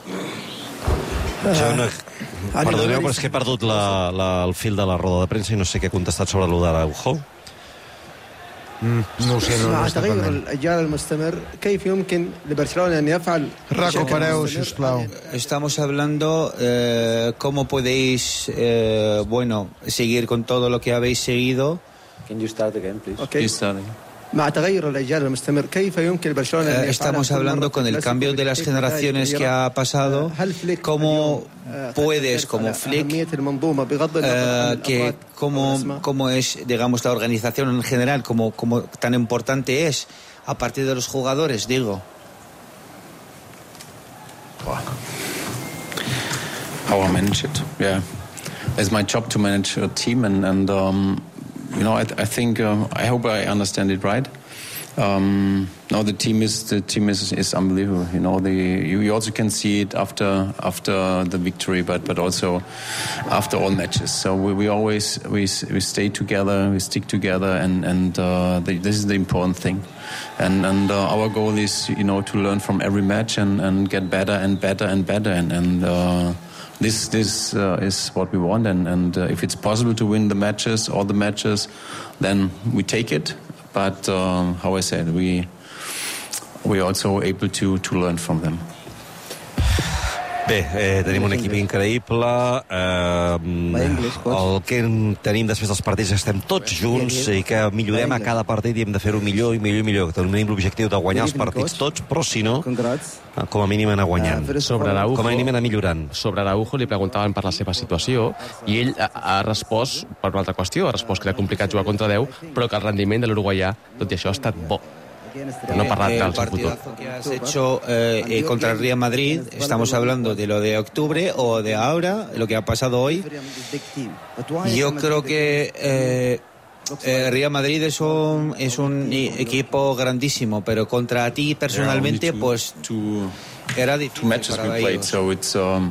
John, perdoneu, però és que he perdut la, la, el fil de la roda de premsa i no sé què he contestat sobre l'U d'Araujo. Mm, no ho sé, no, no està pendent. الأجيال المستمر كيف يمكن لبرشلونة أن يفعل Recupereu, sisplau. Estamos hablando eh, cómo podéis eh, bueno, seguir con todo lo que habéis seguido. Can you start again, please? Okay. Please start again. مع تغير الأجيال المستمر كيف يمكن لبرشلونة أن Eh, Estamos hablando con el cambio de las generaciones que ha pasado, cómo puedes, como Flick, eh, que cómo, cómo es, digamos, la organización en general, cómo, cómo tan importante es a partir de los jugadores, digo. How I manage it, yeah. It's my job to manage a team, and and um, you know, I, I think uh, I hope I understand it right. Um, no, the team is the team is, is unbelievable. You know, the you, you also can see it after after the victory, but but also after all matches. So we, we always we we stay together, we stick together, and and uh, the, this is the important thing. And and uh, our goal is, you know, to learn from every match and, and get better and better and better and and. Uh, This this uh, is what we want, and and uh, if it's possible to win the matches, all the matches, then we take it. But uh, how I said, we we also able to to learn from them. Bé, eh, tenim un equip increïble. Eh, el que tenim després dels partits estem tots junts i que millorem a cada partit i hem de fer-ho millor i millor i millor. Tenim l'objectiu de guanyar els partits tots, però si no, com a mínim anar guanyant. Sobre Araujo, com a mínim anar millorant. Sobre Araujo li preguntaven per la seva situació i ell ha, ha respost per una altra qüestió, ha respost que era complicat jugar contra deu, però que el rendiment de l'uruguaià, tot i això, ha estat bo. No parlar del seu futur. El partidazo que has hecho eh, eh, contra el Real Madrid, estamos hablando de lo de octubre o de ahora, lo que ha pasado hoy. Yo creo que eh, eh, Real Madrid es un, es un equipo grandísimo, pero contra ti personalmente, pues two, era difícil two matches para we played, ellos. so it's um,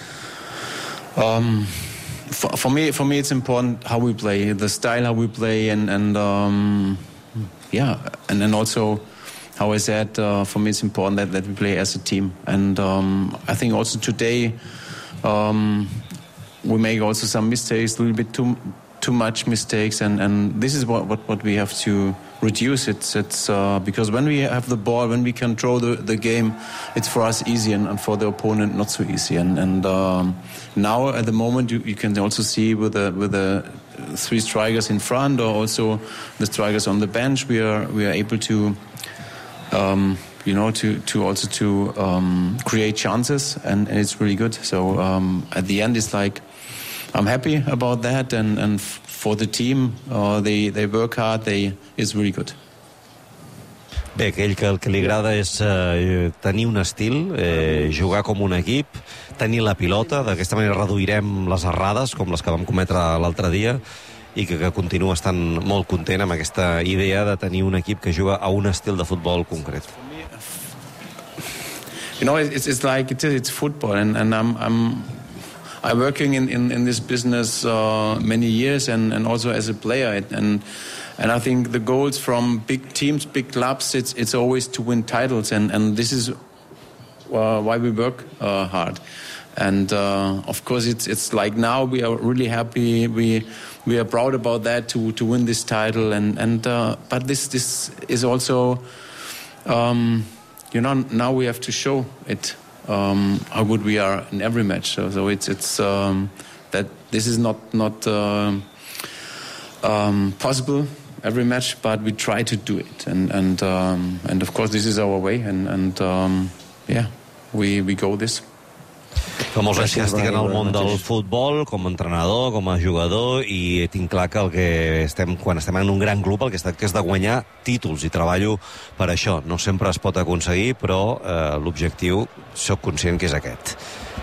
um, for, for me for me it's important how we play, the style how we play, and and um, yeah, and then also, how I said, uh, for me it's important that, that we play as a team. And um, I think also today um, we make also some mistakes, a little bit too too much mistakes, and, and this is what, what, what we have to reduce. It's it's uh, because when we have the ball, when we control the, the game, it's for us easy, and, and for the opponent not so easy. And and um, now at the moment you, you can also see with the with the three strikers in front, or also the strikers on the bench, we are we are able to um, you know to to also to um, create chances, and, and it's really good. So um, at the end, it's like I'm happy about that, and and for the team, uh, they they work hard. They it's really good. Bé, aquell que el que li agrada és eh, tenir un estil, eh, jugar com un equip, tenir la pilota, d'aquesta manera reduirem les errades, com les que vam cometre l'altre dia, i que, que continua estant molt content amb aquesta idea de tenir un equip que juga a un estil de futbol concret. You know, it's it's like it is, it's football, and and I'm I'm I'm working in in, in this business uh, many years, and and also as a player, and. And I think the goals from big teams, big clubs, it's it's always to win titles, and, and this is uh, why we work uh, hard. And uh, of course, it's it's like now we are really happy. We we are proud about that to, to win this title, and and uh, but this this is also, um, you know, now we have to show it um, how good we are in every match. So, so it's it's um, that this is not not uh, um, possible every match, but we try to do it, and and um, and of course this is our way, and and um, yeah, we we go this. Fa molts anys que estic en el món del futbol, com a entrenador, com a jugador, i tinc clar que, el que estem, quan estem en un gran club el que es tracta és de guanyar títols, i treballo per això. No sempre es pot aconseguir, però eh, l'objectiu sóc conscient que és aquest.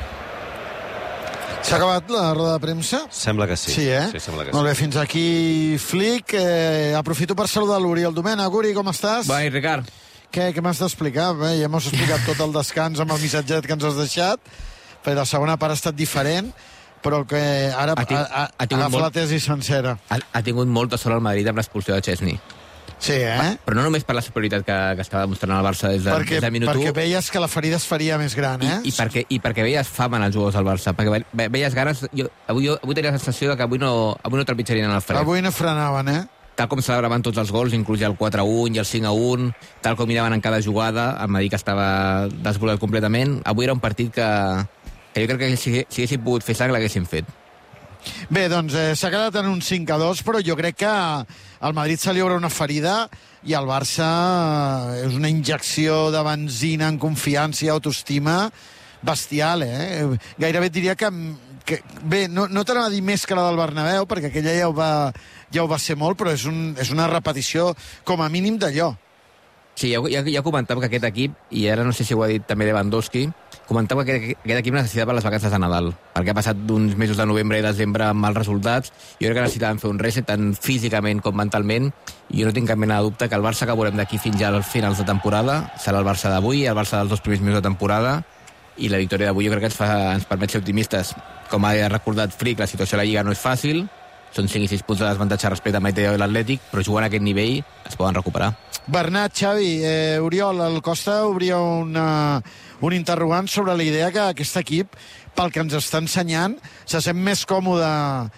S'ha acabat la roda de premsa? Sembla que sí. Sí, eh? Sí, sembla que Molt bé, sí. fins aquí Flick. Eh, aprofito per saludar l'Oriol Domènech. Uri, com estàs? Bé, Ricard. Què, què m'has d'explicar? Bé, ja m'has explicat tot el descans amb el missatget que ens has deixat, però la segona part ha estat diferent, però que ara Ha tinc- ha, ha, ha tingut agafa molt- la tesi sencera. Ha, ha tingut molta sort el Madrid amb l'expulsió de Chesney. Sí, eh? Però no només per la superioritat que, que estava demostrant el Barça des de, Perquè, des de minut perquè u, veies que la ferida es faria més gran, eh? i, perquè, i perquè veies fam en els jugadors del Barça, perquè ve- ve- veies ganes... Jo, avui, jo, avui tenia la sensació de que avui no, avui no trepitjarien en el fred. Avui no frenaven, eh? Tal com celebraven tots els gols, inclús ja el quatre a un i el cinc a un, tal com miraven en cada jugada, el Madrid que estava desvolat completament. Avui era un partit que, que jo crec que si, si haguessin pogut fer sang l'haguessin fet. Bé, doncs eh, s'ha quedat en un cinc a dos, però jo crec que al Madrid se li obre una ferida i al Barça eh, és una injecció de benzina en confiança i autoestima bestial, eh? Gairebé et diria que... que bé, no, no t'anava a dir més que la del Bernabéu, perquè aquella ja ho va, ja ho va ser molt, però és, un, és una repetició com a mínim d'allò. Sí, ja, ja, ja comentava que aquest equip, i ara no sé si ho ha dit també Lewandowski, comentava que aquest, aquest equip necessitava les vacances de Nadal, perquè ha passat d'uns mesos de novembre i desembre amb mals resultats, i jo crec que necessitaven fer un reset tant físicament com mentalment, i jo no tinc cap mena de dubte que el Barça que veurem d'aquí fins ja als finals de temporada serà el Barça d'avui, el Barça dels dos primers mesos de temporada, i la victòria d'avui jo crec que ens, fa, ens permet ser optimistes. Com ha recordat Frick, la situació a la Lliga no és fàcil, són cinc i sis punts de desavantatge respecte a Maite i l'Atlètic, però jugant a aquest nivell es poden recuperar. Bernat, Xavi, eh, Oriol, el Costa obria una, un interrogant sobre la idea que aquest equip, pel que ens està ensenyant, se sent més còmode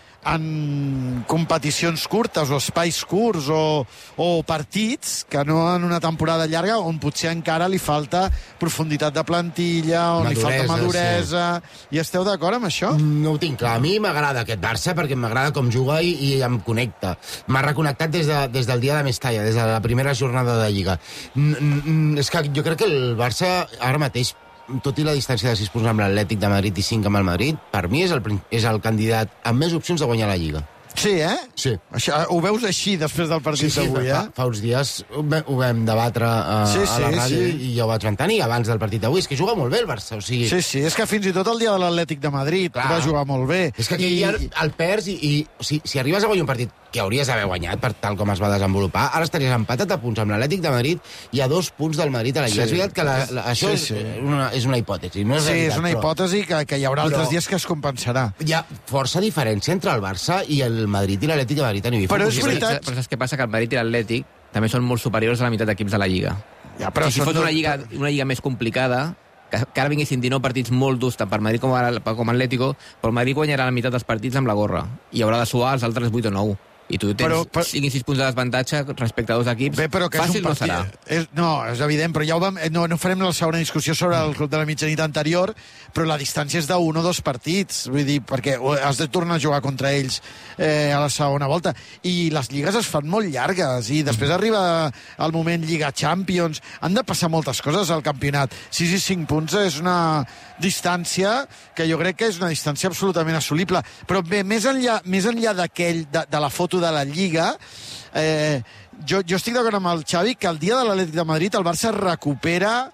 en competicions curtes o espais curts o, o partits que no en una temporada llarga on potser encara li falta profunditat de plantilla, on li falta maduresa. Sí. I esteu d'acord amb això? No ho tinc clar. A mi m'agrada aquest Barça perquè m'agrada com juga i, i em connecta. M'ha reconnectat des, de, des del dia de Mestalla, des de la primera jornada de Lliga. N -n és que jo crec que el Barça ara mateix, tot i la distància de sis punts amb l'Atlètic de Madrid i cinc amb el Madrid, per mi és el, és el candidat amb més opcions de guanyar la Lliga. Sí, eh? Sí. Això, ho veus així després del partit sí, sí, d'avui, eh? Fa, fa uns dies ho, ho vam debatre a, sí, sí, a la ràdio sí. i ja ho vaig mantenir abans del partit d'avui. És que juga molt bé el Barça. O sigui... Sí, sí, és que fins i tot el dia de l'Atlètic de Madrid Clar. va jugar molt bé. És que aquell I... dia el perds i, i o sigui, si arribes a guanyar un partit que hauries d'haver guanyat per tal com es va desenvolupar, ara estaries empatat a punts amb l'Atlètic de Madrid i a dos punts del Madrid a la Lliga. Sí. És veritat que la, la, això sí, sí. És, una, és una hipòtesi. No és sí, veritat, és una però... hipòtesi que, que hi haurà però... altres dies que es compensarà. Hi ha força diferència entre el Barça i el Madrid i l'Atlètic de Madrid a nivell. Però és veritat... Però saps què passa? Que el Madrid i l'Atlètic també són molt superiors a la meitat d'equips de la Lliga. Ja, però si fos no... una, lliga, una lliga més complicada, que, que ara vinguessin dinou partits molt durs, tant per Madrid com, a, com a Atlético, però el Madrid guanyarà la meitat dels partits amb la gorra. I haurà de suar els altres vuit o nou. I tu tens però, però... cinc i sis punts de desavantatge respecte a dos equips. Bé, però que fàcil és un partit... no serà. És, no, és evident, però ja ho vam... No, no farem la segona discussió sobre el club de la mitjanit anterior, però la distància és d'un o dos partits, vull dir, perquè has de tornar a jugar contra ells eh, a la segona volta. I les lligues es fan molt llargues, i després arriba el moment Lliga Champions. Han de passar moltes coses al campionat. sis i cinc punts és una distància que jo crec que és una distància absolutament assolible. Però bé, més enllà, més enllà d'aquell, de, de la foto de la Lliga, eh, jo, jo estic d'acord amb el Xavi que el dia de l'Atlètic de Madrid el Barça recupera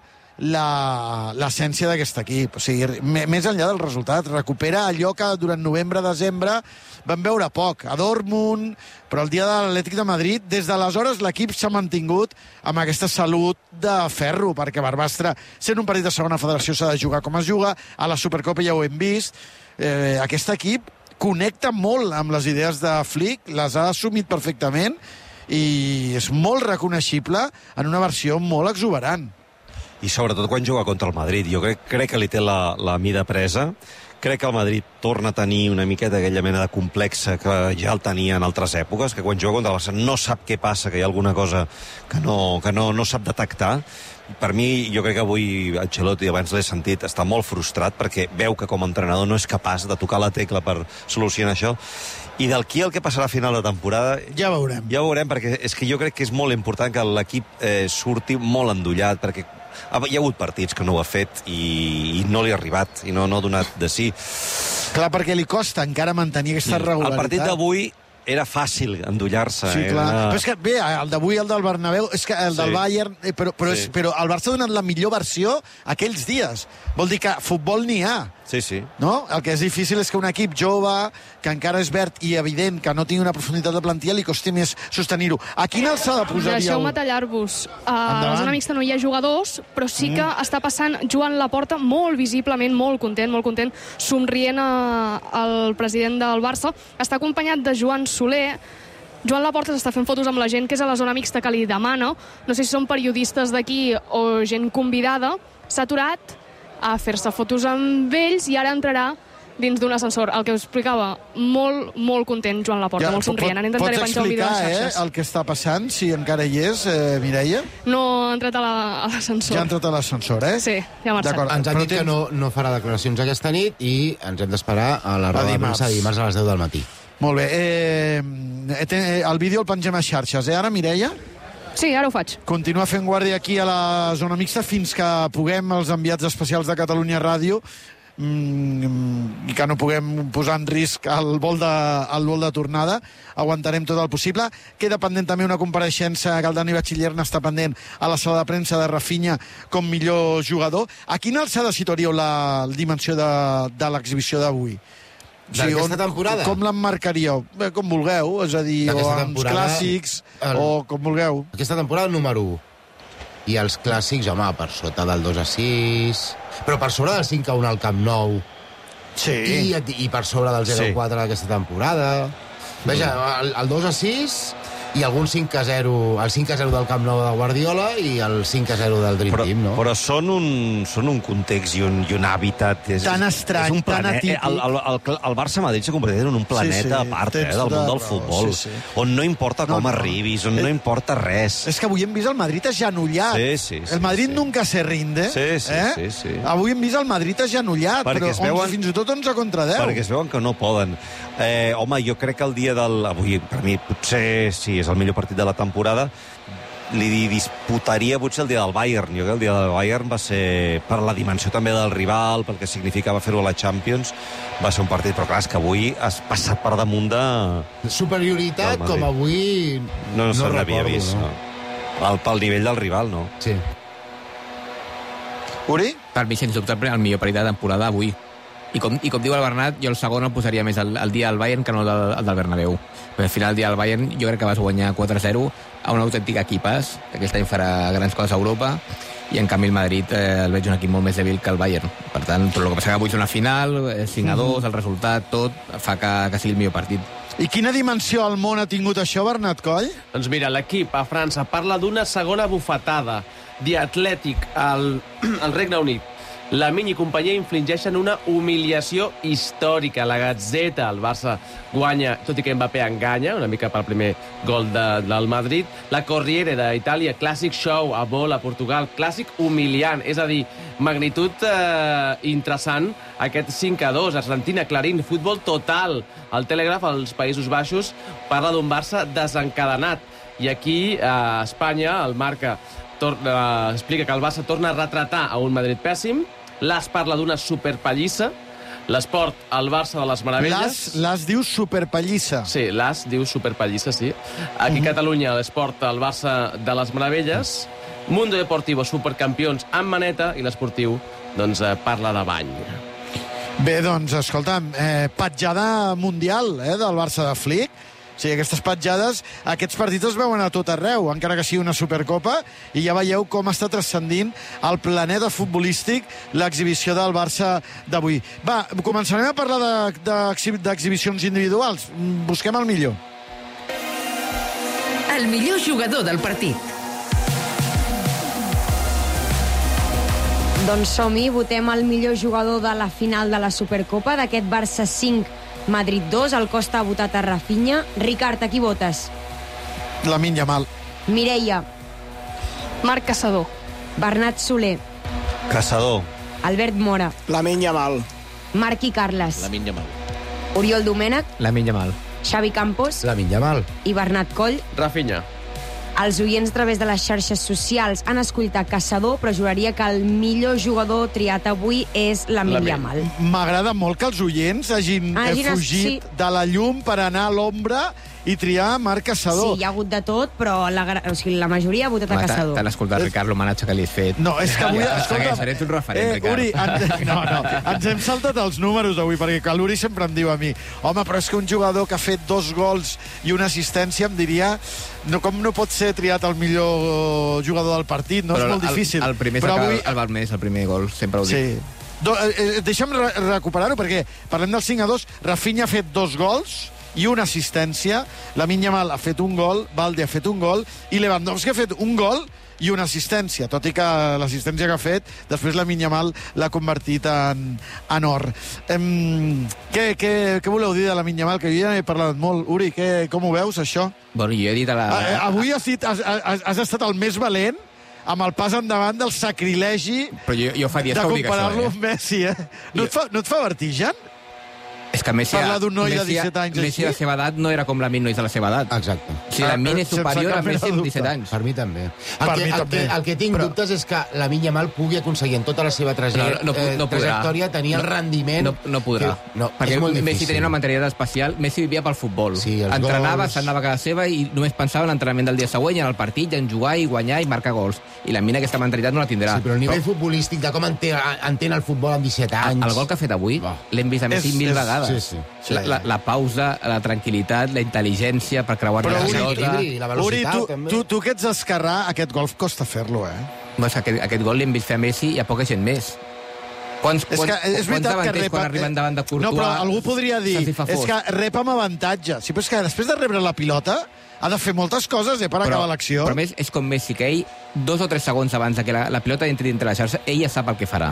l'essència d'aquest equip. O sigui, més enllà del resultat, recupera allò que durant novembre-desembre vam veure poc, a Dortmund, però el dia de l'Atlètic de Madrid, des d'aleshores l'equip s'ha mantingut amb aquesta salut de ferro, perquè Barbastre, sent un partit de segona federació, s'ha de jugar com es juga, a la Supercopa ja ho hem vist, eh, aquest equip connecta molt amb les idees de Flick, les ha assumit perfectament i és molt reconeixible en una versió molt exuberant. I sobretot quan juga contra el Madrid. Jo crec, crec que li té la, la mida presa. Crec que el Madrid torna a tenir una miqueta aquella mena de complexa que ja el tenia en altres èpoques, que quan juga contra el Barça no sap què passa, que hi ha alguna cosa que no, que no, no sap detectar. Per mi, jo crec que avui Ancelotti, abans l'he sentit, està molt frustrat perquè veu que com a entrenador no és capaç de tocar la tecla per solucionar això. I del qui el que passarà a final de temporada... Ja veurem. Ja veurem, perquè és que jo crec que és molt important que l'equip eh, surti molt endollat, perquè Hi ha hagut partits que no ho ha fet i, i no li ha arribat, i no, no ha donat de sí. Clar, perquè li costa encara mantenir aquesta regularitat. El partit d'avui era fàcil endollar-se. Sí, eh? clar. Era... Però és que, bé, el d'avui, el del Bernabéu, és que el del Sí. Bayern... eh, Però, però, Sí. és, però el Barça ha donat la millor versió aquells dies. Vol dir que futbol n'hi ha. Sí, sí. No? El que és difícil és que un equip jove, que encara és verd i evident que no tingui una profunditat de plantilla, li costi més sostenir-ho. A quina alçada posaríeu? Deixeu-me tallar-vos. Uh, Endavant. a la zona mixta no hi ha jugadors, però sí que mm. està passant Joan Laporta molt visiblement, molt content, molt content, somrient a, al president del Barça. Està acompanyat de Joan Soler. Joan Laporta s'està fent fotos amb la gent que és a la zona mixta que li demana. No sé si són periodistes d'aquí o gent convidada. S'ha aturat a fer-se fotos amb ells i ara entrarà dins d'un ascensor. El que us explicava, molt, molt content Joan Laporta, ja, molt somrient. Ara intentaré penjar un vídeo a les xarxes. Pots explicar, eh, el que està passant, si encara hi és, eh, Mireia? No ha entrat a l'ascensor. Ja ha entrat a l'ascensor, eh? Sí, ja ha marxat. Ens han dit que no, no farà declaracions aquesta nit i ens hem d'esperar a la roda de premsa dimarts a les deu del matí. Molt bé. Eh, eh, el vídeo el pengem a xarxes, eh? Ara, Mireia? Sí, ara ho faig. Continua fent guàrdia aquí a la zona mixta fins que puguem, els enviats especials de Catalunya Ràdio, mm, i que no puguem posar en risc el vol de, el vol de tornada. Aguantarem tot el possible. Queda pendent també una compareixença que el Dani Batxiller n'està pendent a la sala de premsa de Rafinha com millor jugador. A quina alçada situaríeu la dimensió de, de l'exhibició d'avui? D'aquesta temporada? Com l'emmarcaríeu? Bé, com vulgueu, és a dir, o els clàssics, el, o com vulgueu. Aquesta temporada el número u. I els clàssics, home, per sota del dos a sis... Però per sobre del cinc a un al Camp Nou. Sí. I, i per sobre del zero a quatre sí. d'aquesta temporada. Veja, el, el dos a sis i algun cinc a zero, el cinc a zero del Camp Nou de Guardiola i el cinc a zero del Dream però, Team, no? Però són un, són un context i un, i un hàbitat... És, tan estrany, és un tan atípic. El, el, el, el Barça-Madrid s'ha convertit en un planeta sí, sí, a part eh, del món del futbol, sí, sí. on no importa com no, no. arribis, on eh, no importa res. És que avui hem vist el Madrid agenollat. Sí, sí, sí, el Madrid sí. nunca se rinde. Sí, sí, eh? sí, sí. Avui hem vist el Madrid agenollat, perquè però veuen, fins i tot onze contra deu. Perquè es veuen que no poden. Eh, home, jo crec que el dia del... Avui, per mi, potser sí, és el millor partit de la temporada, li disputaria potser el dia del Bayern. Jo crec que el dia del Bayern va ser, per la dimensió també del rival, pel que significava fer-ho a la Champions, va ser un partit, però clar, és que avui has passat per damunt de... Superioritat, com avui... No, no, no se n'havia recordo, vist, no. no. Pel, pel nivell del rival, no. Sí. Uri? Per mi, sens dubte, el millor partit de temporada avui. I com, I com diu el Bernat, jo el segon el posaria més el, el dia del Bayern que no el del, el del Bernabéu. Perquè al final el dia del Bayern jo crec que vas guanyar quatre a zero a un autèntic equipàs, que aquest any farà grans coses a Europa, i en canvi el Madrid eh, el veig un equip molt més débil que el Bayern. Per tant, però el que passa que avui és una final, cinc a dos, el resultat, tot, fa que, que sigui el millor partit. I quina dimensió al món ha tingut això, Bernat Coll? Doncs mira, l'equip a França parla d'una segona bufetada. The Athletic, al, al Regne Unit. Lamine i companyia infligeixen una humiliació històrica. La Gazzetta, el Barça guanya, tot i que Mbappé enganya, una mica pel primer gol de, del Madrid. La Corriere d'Itàlia, clàssic show a Vol, a Portugal, clàssic humiliant, és a dir, magnitud eh, interessant, aquest cinc a dos. Argentina, Clarín, futbol total. El Telègraf, als Països Baixos, parla d'un Barça desencadenat. I aquí, a Espanya, el Marca torna, explica que el Barça torna a retratar a un Madrid pèssim. L'As parla d'una superpallissa. L'Esport, el Barça de les Meravelles. L'As diu superpallissa. Sí, l'As diu superpallissa, sí. Aquí a uh-huh. Catalunya, l'Esport, el Barça de les Meravelles. Mundo Deportivo, supercampions amb maneta. I l'Esportiu, doncs, eh, parla de bany. Bé, doncs, escolta'm, eh, petjada mundial eh, del Barça de Flick. O sigui, aquestes petjades, aquests partits es veuen a tot arreu, encara que sigui una Supercopa, i ja veieu com està transcendint el planeta futbolístic l'exhibició del Barça d'avui. Va, començarem a parlar d'exhibicions individuals. Busquem el millor. El millor jugador del partit. Doncs som-hi, votem el millor jugador de la final de la Supercopa, d'aquest Barça cinc, Madrid dos, el Costa ha votat a Rafinha. Ricard, a qui votes? Lamine Yamal. Mireia. Marc Caçador. Bernat Soler. Caçador. Albert Mora. Lamine Yamal. Marc i Carles. Lamine Yamal. Oriol Domènech. Lamine Yamal. Xavi Campos. Lamine Yamal. I Bernat Coll. Rafinha. Els oients a través de les xarxes socials han escollit Caçador, però juraria que el millor jugador triat avui és Lamine Yamal. M'agrada molt que els oients hagin, hagin eh, fugit sí. de la llum per anar a l'ombra i triar Marc Caçador. Sí, hi ha hagut de tot, però la, o sigui, la majoria ha votat a Caçador. T'han escoltat, Ricard, l'homenatge que li has fet. No, és que avui... Escolta, seré un referent, eh, Ricard. Uri, en, no, no, ens hem saltat els números avui, perquè l'Uri sempre em diu a mi, home, però és que un jugador que ha fet dos gols i una assistència em diria no, com no pot ser triat el millor jugador del partit, no? Però és molt el, difícil. El primer però avui... avui... el val més, el primer gol, sempre ho dic. Sí. Do, eh, deixa'm re recuperar-ho, perquè parlem del cinc a dos, Rafinha ha fet dos gols i una assistència, Lamine Yamal ha fet un gol, Balde ha fet un gol i Lewandowski ha fet un gol i una assistència, tot i que l'assistència que ha fet després Lamine Yamal l'ha convertit en, en or. Em, què, què, què voleu dir de Lamine Yamal? Que jo ja n'he parlat molt. Uri, què, com ho veus, això? Bueno, jo he dit a la... Eh, avui has, dit, has, has, has estat el més valent amb el pas endavant del sacrilegi Però jo, jo fa dies de que ho dic, comparar-lo això, eh? amb Messi, eh? No, jo... et fa, no et fa vertigen? És que Messi, Parlar d'un noi de Messi, disset anys Messi així? de la seva edat no era com Lamine nois de la seva edat. Exacte. Si Lamine és superior a Messi amb disset anys. Per mi també. El, Per que, mi el, també. que, el que tinc Però... dubtes és que Lamine Yamal pugui aconseguir en tota la seva trajectòria, no, no, no, no trajectòria tenir el no, rendiment... No, no podrà. Que, no, perquè és molt Messi difícil. tenia una mentalitat especial. Messi vivia pel futbol. Sí, els entrenava, gols... s'anava a casa seva i només pensava en l'entrenament del dia següent, i en el partit, i en jugar i guanyar i marcar gols. I Lamine aquesta mentalitat no la tindrà. Sí, però el nivell però... futbolístic de com entén, entén el futbol amb disset anys... El gol que ha fet avui oh. l'hem vist a Messi és, mil és, vegades. Sí, sí. Sí. La, la, la pausa, la tranquil·litat, la intel·ligència per creuar però la Uri, pilota. la velocitat, Uri, tu, també. tu, tu que ets esquerrà, aquest golf costa fer-lo, eh? Pues aquest, aquest gol l'hem vist fer a Messi i a poca gent més. Quants, És que és quants veritat que davanters rep... quan arriben davant de Courtois... No, però algú podria dir, se'ls hi fa és fos. que rep amb avantatge. Sí, però és que després de rebre la pilota ha de fer moltes coses eh, per però, acabar l'acció. Però a més, és com Messi, que ell, dos o tres segons abans de que la, la pilota entri dintre la xarxa, ell ja sap el que farà.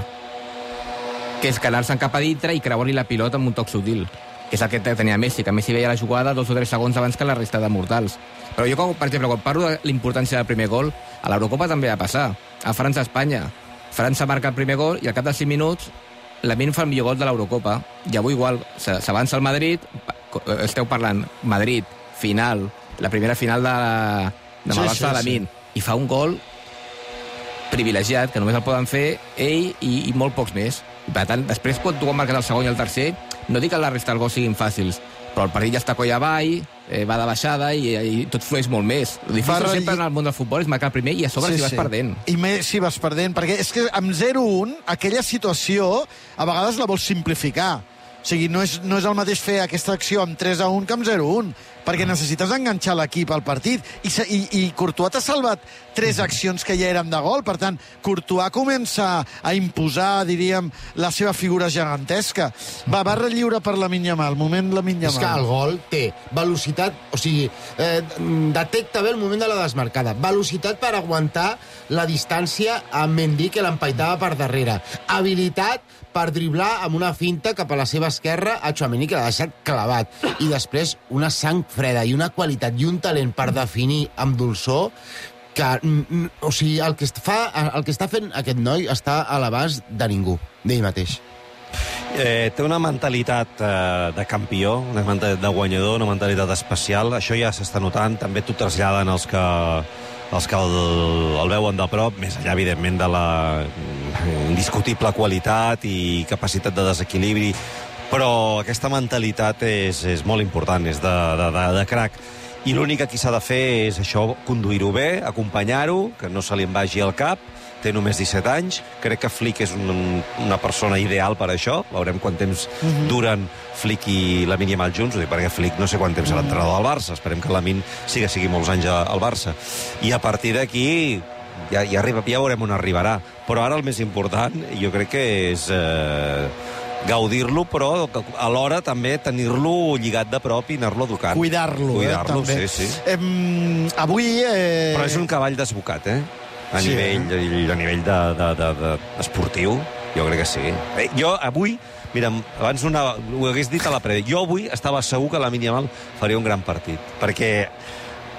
Que és anar-se'n cap a dintre i creuar-li la pilota amb un toc sutil. Que és el que tenia Messi, que Messi veia la jugada dos o tres segons abans que la resta de mortals. Però jo, com, per exemple, quan parlo de la importància del primer gol, a l'Eurocopa també va passar. A França-Espanya. França marca el primer gol i al cap de cinc minuts Lamine fa el millor gol de l'Eurocopa. I avui igual s'avança al Madrid, esteu parlant Madrid, final, la primera final de, de sí, Barça sí, de Lamine, sí. I fa un gol privilegiat, que només el poden fer ell i, i molt pocs més. I per tant, després, quan tu has marcat el segon i el tercer, no dic que la resta del gol siguin fàcils, però el partit ja està coll avall, eh, va de baixada i, i tot flueix molt més. El difícil Va sempre en el món del futbol és marcar el primer i a sobre sí, si vas sí. perdent. I més si vas perdent, perquè és que amb zero un, aquella situació, a vegades la vols simplificar. O sigui, no és, no és el mateix fer aquesta acció amb tres a un que amb zero a un, perquè necessites enganxar l'equip al partit. I, i, i Courtois t'ha salvat tres accions que ja eren de gol. Per tant, Courtois comença a imposar, diríem, la seva figura gegantesca. Va, barra lliure per Lamine Yamal. Moment Lamine Yamal. És que el gol té velocitat, o sigui, eh, detecta bé el moment de la desmarcada. Velocitat per aguantar la distància amb Mendy, que l'empaitava per darrere. Habilitat per driblar amb una finta cap a la seva esquerra a Tchouaméni, que l'ha deixat clavat. I després una sang freda i una qualitat i un talent per definir amb dolçor que, o sigui, el que, fa, el que està fent aquest noi està a l'abast de ningú, d'ell mateix. Eh, té una mentalitat eh, de campió, una mentalitat de guanyador, una mentalitat especial. Això ja s'està notant, també t'ho traslladen els que els que el, el veuen de prop, més allà, evidentment, de la indiscutible qualitat i capacitat de desequilibri, però aquesta mentalitat és, és molt important, és de, de, de, de crac. I l'únic que aquí s'ha de fer és això, conduir-ho bé, acompanyar-ho, que no se li en vagi al cap. Té només disset anys. Crec que Flick és un, una persona ideal per això. Veurem quant temps uh-huh. duren Flick i Lamine Yamal junts. Ho dic perquè Flick no sé quant temps serà entrenador del Barça. Esperem que Lamine sí que sigui molts anys al Barça. I a partir d'aquí ja, ja, arriba, ja veurem on arribarà. Però ara el més important, jo crec que és eh, gaudir-lo, però alhora també tenir-lo lligat de prop i anar-lo educant. Cuidar-lo, Cuidar-lo, eh, també. sí, sí. Eh, avui... Eh... Però és un cavall desbocat, eh? A sí. nivell, a nivell de, de, de, de esportiu, jo crec que sí. Eh, jo avui, mira, abans una, ho hagués dit a la prèvia, jo avui estava segur que Lamine Yamal faria un gran partit, perquè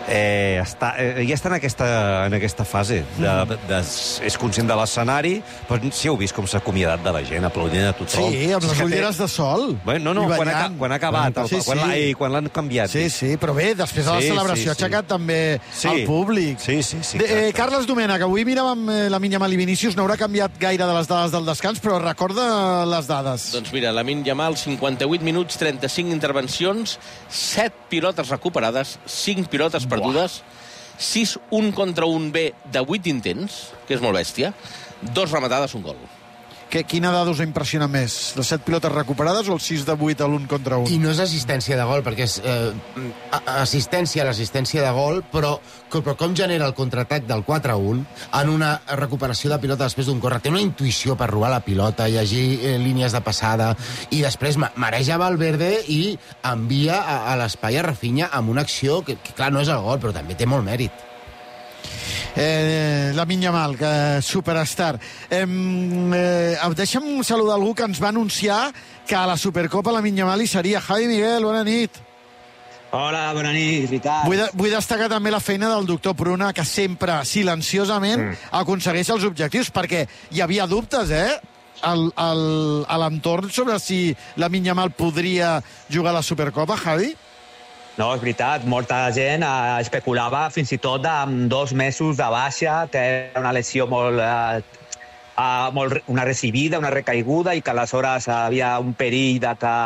eh, està, eh, ja està en aquesta, en aquesta fase. De, de, és conscient de l'escenari, però sí heu vist com s'ha acomiadat de la gent, aplaudint a tothom. Sí, amb les ulleres de sol. Bueno, no, no, quan ha, quan ha acabat, el, sí, quan, sí. L'ha, quan l'han canviat. Sí, sí, però bé, després de la sí, celebració sí, ha aixecat sí. també sí. el públic. Sí, sí, sí. De, eh, Carles Domènech, avui miràvem eh, la Yamal i Vinícius, no haurà canviat gaire de les dades del descans, però recorda les dades. Doncs mira, Lamine Yamal, cinquanta-vuit minuts, trenta-cinc intervencions, set pilotes recuperades, cinc pilotes perdudes, sis un contra un B de vuit intents, que és molt bèstia, dos rematades, un gol. Que, quina dada us impressiona més? Les set pilotes recuperades o el sis de vuit a l'un contra un? I no és assistència de gol, perquè és eh, assistència a l'assistència de gol, però, però com genera el contraatac del quatre a un en una recuperació de pilota després d'un córrer. Té una intuïció per robar la pilota, llegir eh, línies de passada, i després mareja Valverde i envia a, a l'espai a Rafinha amb una acció que, que, clar, no és el gol, però també té molt mèrit. Eh, Lamine Yamal, que superstar. Eh, eh, deixa'm saludar algú que ens va anunciar que a la Supercopa Lamine Yamal hi seria. Javi Miguel, bona nit. Hola, bona nit, Ricard. Vull, de, vull destacar també la feina del doctor Pruna, que sempre, silenciosament, mm. aconsegueix els objectius, perquè hi havia dubtes, eh? Al, al, a l'entorn sobre si Lamine Yamal podria jugar a la Supercopa, Javi? No, és veritat, molta gent eh, especulava fins i tot amb dos mesos de baixa, que era una lesió molt, eh, eh, molt una recibida, una recaiguda, i que aleshores havia un perill de que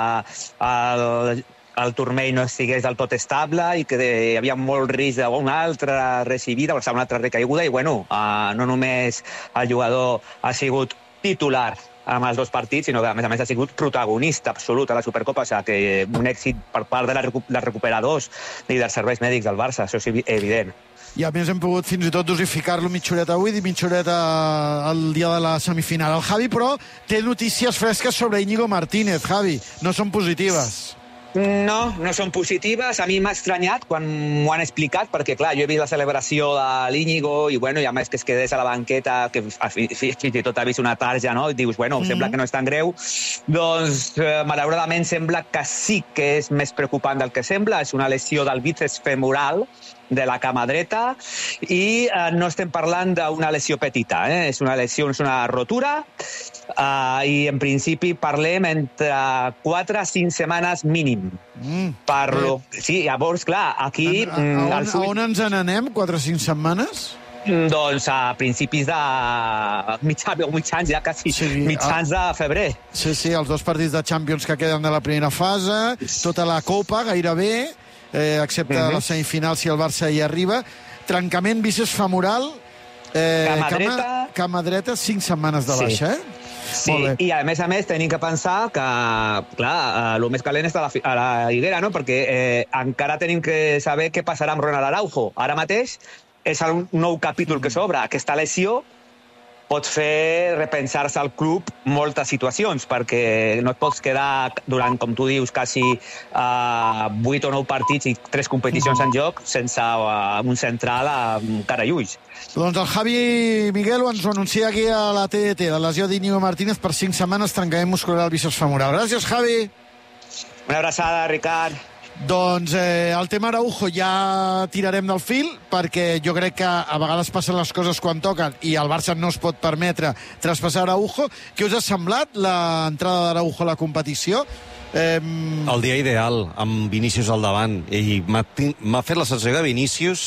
el, el turmell no estigués del tot estable i que hi havia molt risc d'una altra recibida, o sigui, una altra recaiguda, i bueno, eh, no només el jugador ha sigut titular amb els dos partits, sinó que a més a més ha sigut protagonista absolut a la Supercopa, o sigui que un èxit per part de dels recuperadors i dels serveis mèdics del Barça, això és evident. I a més hem pogut fins i tot dosificar-lo mitja horeta avui i mitja horeta el dia de la semifinal. El Javi, però, té notícies fresques sobre Íñigo Martínez. Javi, no són positives. No, no són positives. A mi m'ha estranyat quan m'ho han explicat, perquè, clar, jo he vist la celebració de l'Íñigo i, bueno, i a més que es quedés a la banqueta, que fins i tot ha vist una tarja, no? I dius, bueno, mm-hmm. sembla que no és tan greu. Doncs, eh, malauradament, sembla que sí que és més preocupant del que sembla. És una lesió del bíceps femoral de la cama dreta, i eh, no estem parlant d'una lesió petita, eh? És una lesió, és una rotura, eh, i en principi parlem entre quatre a cinc setmanes mínim. Mm. Parlo. Sí, llavors, clar, aquí... A, a, a, on, a on ens n'anem? quatre o cinc setmanes? Doncs a principis de mitjans, mitjans ja quasi, sí, mitjans de febrer. Sí, sí, els dos partits de Champions que queden de la primera fase, tota la Copa gairebé, eh, excepte uh-huh. la semifinal si el Barça hi arriba. Trencament bíceps femoral, eh, cama dreta, cama, cama dreta, cinc setmanes de baixa, sí. eh? Sí, i a més a més tenim que pensar que, clar, el més calent està a la, a la higuera, no? Perquè eh, encara tenim que saber què passarà amb Ronald Araujo. Ara mateix és un nou capítol que s'obre. Aquesta lesió pot fer repensar-se al club moltes situacions, perquè no et pots quedar durant, com tu dius, quasi uh, vuit o nou partits i tres competicions en joc sense uh, un central amb cara i ulls. Doncs el Javi Miguel ens ho anuncia aquí a la T D T, la lesió d'Íñigo Martínez per cinc setmanes, trencament muscular al bíceps femoral. Gràcies, Javi. Una abraçada, Ricard. Doncs eh, el tema Araujo ja tirarem del fil, perquè jo crec que a vegades passen les coses quan toquen i el Barça no es pot permetre traspassar Araujo. Què us ha semblat l'entrada d'Araujo a la competició? Eh... El dia ideal, amb Vinícius al davant, i m'ha fet la sensació que Vinícius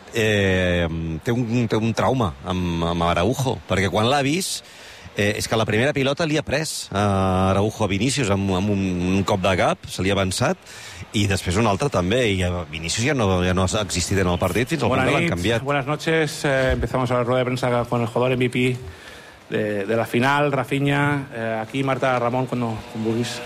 eh, té, un, té un trauma amb, amb Araujo, perquè quan l'ha vist eh, és que la primera pilota li ha pres a Araujo a Vinícius amb, amb un, un cop de cap, se li ha avançat, i després un altre també, i Vinícius ja no, ja no ha existit en el partit fins al punt que l'han canviat. Buenas noches, eh, empezamos a la rueda de prensa con el jugador M V P de, de la final, Rafinha, eh, aquí Marta, Ramón, cuando vulguis.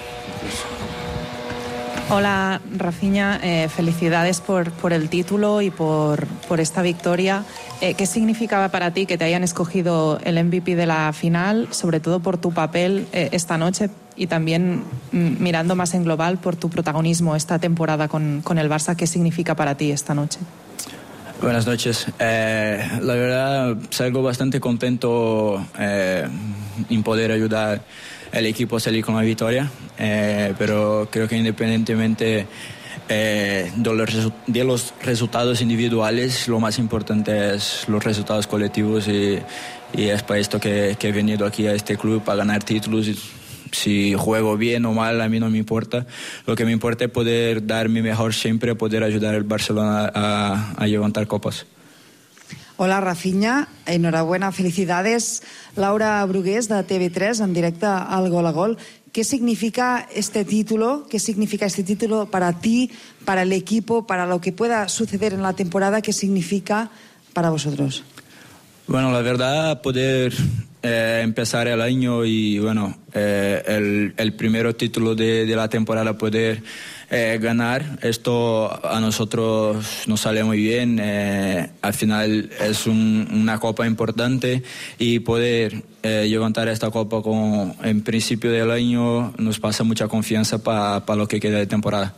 Hola, Rafinha, eh, felicidades por, por el título y por, por esta victoria. Eh, ¿Qué significaba para ti que te hayan escogido el M V P de la final, sobre todo por tu papel eh, esta noche y también mm, mirando más en global por tu protagonismo esta temporada con, con el Barça? ¿Qué significa para ti esta noche? Buenas noches. Eh, la verdad, salgo bastante contento eh, en poder ayudar al equipo a salir con la victoria, eh, pero creo que independientemente eh, de, los resu- de los resultados individuales, lo más importante es los resultados colectivos y, y es para esto que, que he venido aquí a este club, para ganar títulos. Si juego bien o mal, a mí no me importa. Lo que me importa es poder dar mi mejor siempre, poder ayudar al Barcelona a, a levantar copas. Hola, Rafinha. Enhorabuena, felicidades. Laura Brugués, de T V tres, en directe al Gol a Gol. ¿Qué significa este título? ¿Qué significa este título para ti, para el equipo, para lo que pueda suceder en la temporada? ¿Qué significa para vosotros? Bueno, la verdad, poder eh, empezar el año y, bueno, eh, el, el primer título de, de la temporada, poder eh, ganar, esto a nosotros nos sale muy bien. Eh, al final es un, una copa importante y poder eh, levantar esta copa con, en principio del año nos pasa mucha confianza para pa lo que queda de temporada.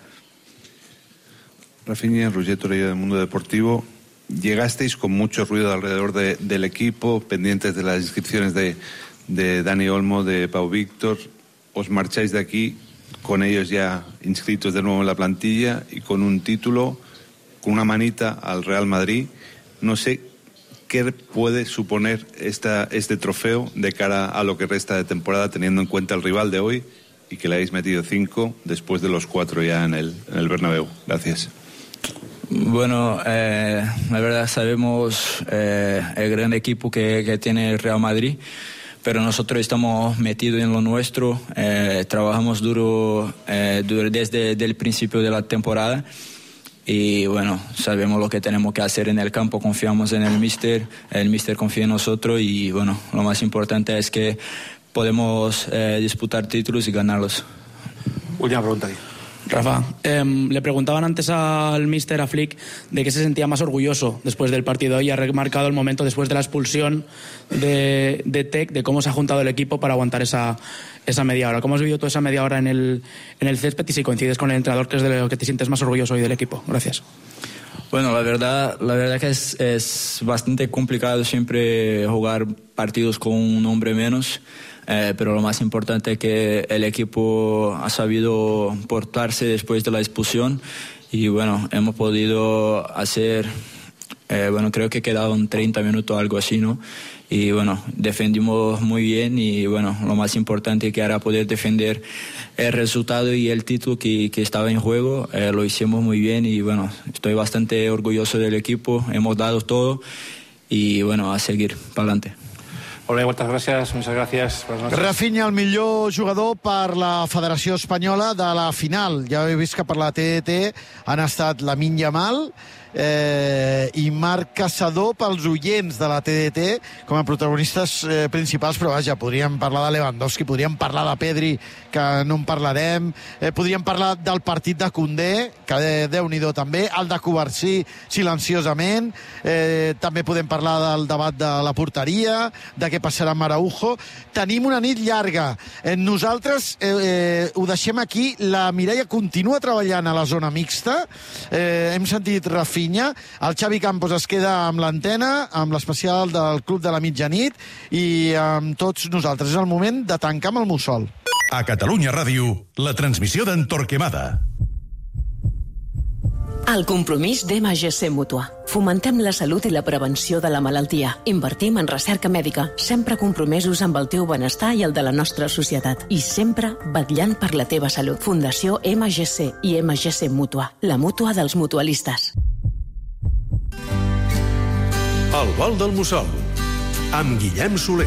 Rafinha, Roger Torella del Mundo Deportivo. Llegasteis con mucho ruido alrededor de, del equipo, pendientes de las inscripciones de, de Dani Olmo, de Pau Víctor. Os marcháis de aquí con ellos ya inscritos de nuevo en la plantilla y con un título, con una manita al Real Madrid. No sé qué puede suponer esta, este trofeo de cara a lo que resta de temporada, teniendo en cuenta el rival de hoy y que le habéis metido cinco después de los cuatro ya en el, en el Bernabéu. Gracias. Bueno, eh, la verdad sabemos eh, el gran equipo que, que tiene el Real Madrid, pero nosotros estamos metidos en lo nuestro, eh, trabajamos duro, eh, duro desde el principio de la temporada y bueno, sabemos lo que tenemos que hacer en el campo, confiamos en el míster, el míster confía en nosotros y bueno, lo más importante es que podemos eh, disputar títulos y ganarlos. Última pregunta aquí. Rafa, eh, le preguntaban antes al míster, a Flick, de qué se sentía más orgulloso después del partido y ha remarcado el momento después de la expulsión de, de Tec, de cómo se ha juntado el equipo para aguantar esa, esa media hora. ¿Cómo has vivido toda esa media hora en el, en el césped y si coincides con el entrenador, que es de lo que te sientes más orgulloso hoy del equipo? Gracias. Bueno, la verdad, la verdad que es, es bastante complicado siempre jugar partidos con un hombre menos. Eh, pero lo más importante es que el equipo ha sabido portarse después de la expulsión y bueno, hemos podido hacer, eh, bueno, creo que quedaron treinta minutos, algo así, ¿no? Y bueno, defendimos muy bien y bueno, lo más importante es que ahora poder defender el resultado y el título que, que estaba en juego, eh, lo hicimos muy bien y bueno, estoy bastante orgulloso del equipo, hemos dado todo y bueno, a seguir para adelante. Molt bé, moltes gràcies, moltes gràcies. Rafinha, el millor jugador per la Federació Espanyola de la final. Ja he vist que per la T D T han estat Lamine Yamal eh, i Marc Caçador pels oients de la T D T com a protagonistes eh, principals, però vaja, podríem parlar de Lewandowski, podríem parlar de Pedri, que no en parlarem, eh, podríem parlar del partit de Koundé, que eh, Déu-n'hi-do també, el de Covarsí silenciosament, eh, també podem parlar del debat de la porteria, de què passarà amb Araujo. Tenim una nit llarga. Eh, nosaltres eh, eh, ho deixem aquí. La Mireia continua treballant a la zona mixta. Eh, hem sentit Rafinha. El Xavi Campos es queda amb l'antena, amb l'especial del Club de la Mitjanit i amb tots nosaltres. És el moment de tancar amb el Mussol. A Catalunya Ràdio, la transmissió d'en Torquemada. El compromís d'M G C Mútua. Fomentem la salut i la prevenció de la malaltia. Invertim en recerca mèdica, sempre compromesos amb el teu benestar i el de la nostra societat. I sempre vetllant per la teva salut. Fundació M G C i M G C Mútua. La mútua dels mutualistes. El vol del Mussol, amb Guillem Soler.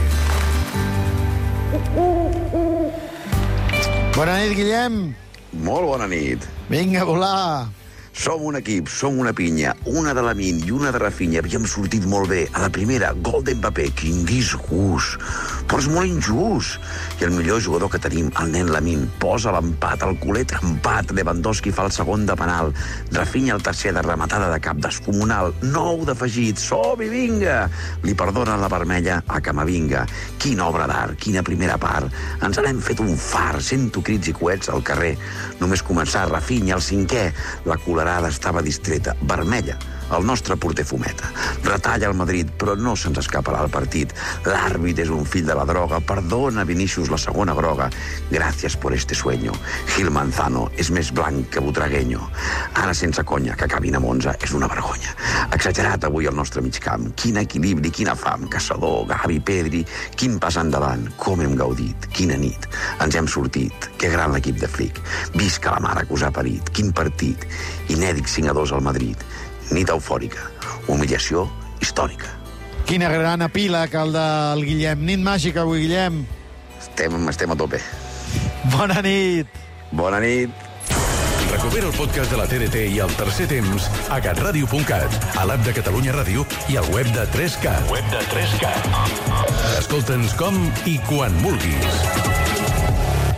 Bona nit, Guillem. Molt bona nit. Vinga, a volar. Som un equip, som una pinya, una de Lamine i una de Rafinha. Havíem sortit molt bé. A la primera, gol d'Mbappé. Quin disgust. Però és molt injust. I el millor jugador que tenim, el nen Lamine, posa l'empat, el culet empat. Lewandowski fa el segon de penal. Rafinha el tercer de rematada de cap descomunal. Nou d'afegit. Som-hi, vinga! Li perdonen la vermella a Camavinga. Quina obra d'art, quina primera part. Ens n'hem fet un far. Sento crits i coets al carrer. Només començar, Rafinha, el cinquè. La colera estava distreta, vermella. El nostre porter fumeta. Retalla el Madrid, però no se'ns escaparà el partit. L'àrbit és un fill de la droga. Perdona, Vinícius, la segona groga. Gràcies por este sueño. Gil Manzano és més blanc que Butragueño. Ara, sense conya, que acabin amb onze és una vergonya. Exagerat avui el nostre migcamp. Quin equilibri, quina fam. Caçador, Gavi, Pedri. Quin pas endavant. Com hem gaudit. Quina nit. Ens hem sortit. Que gran l'equip de Flick. Visca la mare que us ha parit. Quin partit. Inèdit cinc a dos al Madrid. Nit eufòrica. Humiliació històrica. Quina gran epíleg, el del Guillem. Nit màgica avui, Guillem. Estem, estem a tope. Bona nit. Bona nit. Recupera el podcast de la T D T i el tercer temps a catradio punt cat, a l'app de Catalunya Ràdio i al web de tres cat. Web de tres cat. Escolta'ns com i quan vulguis.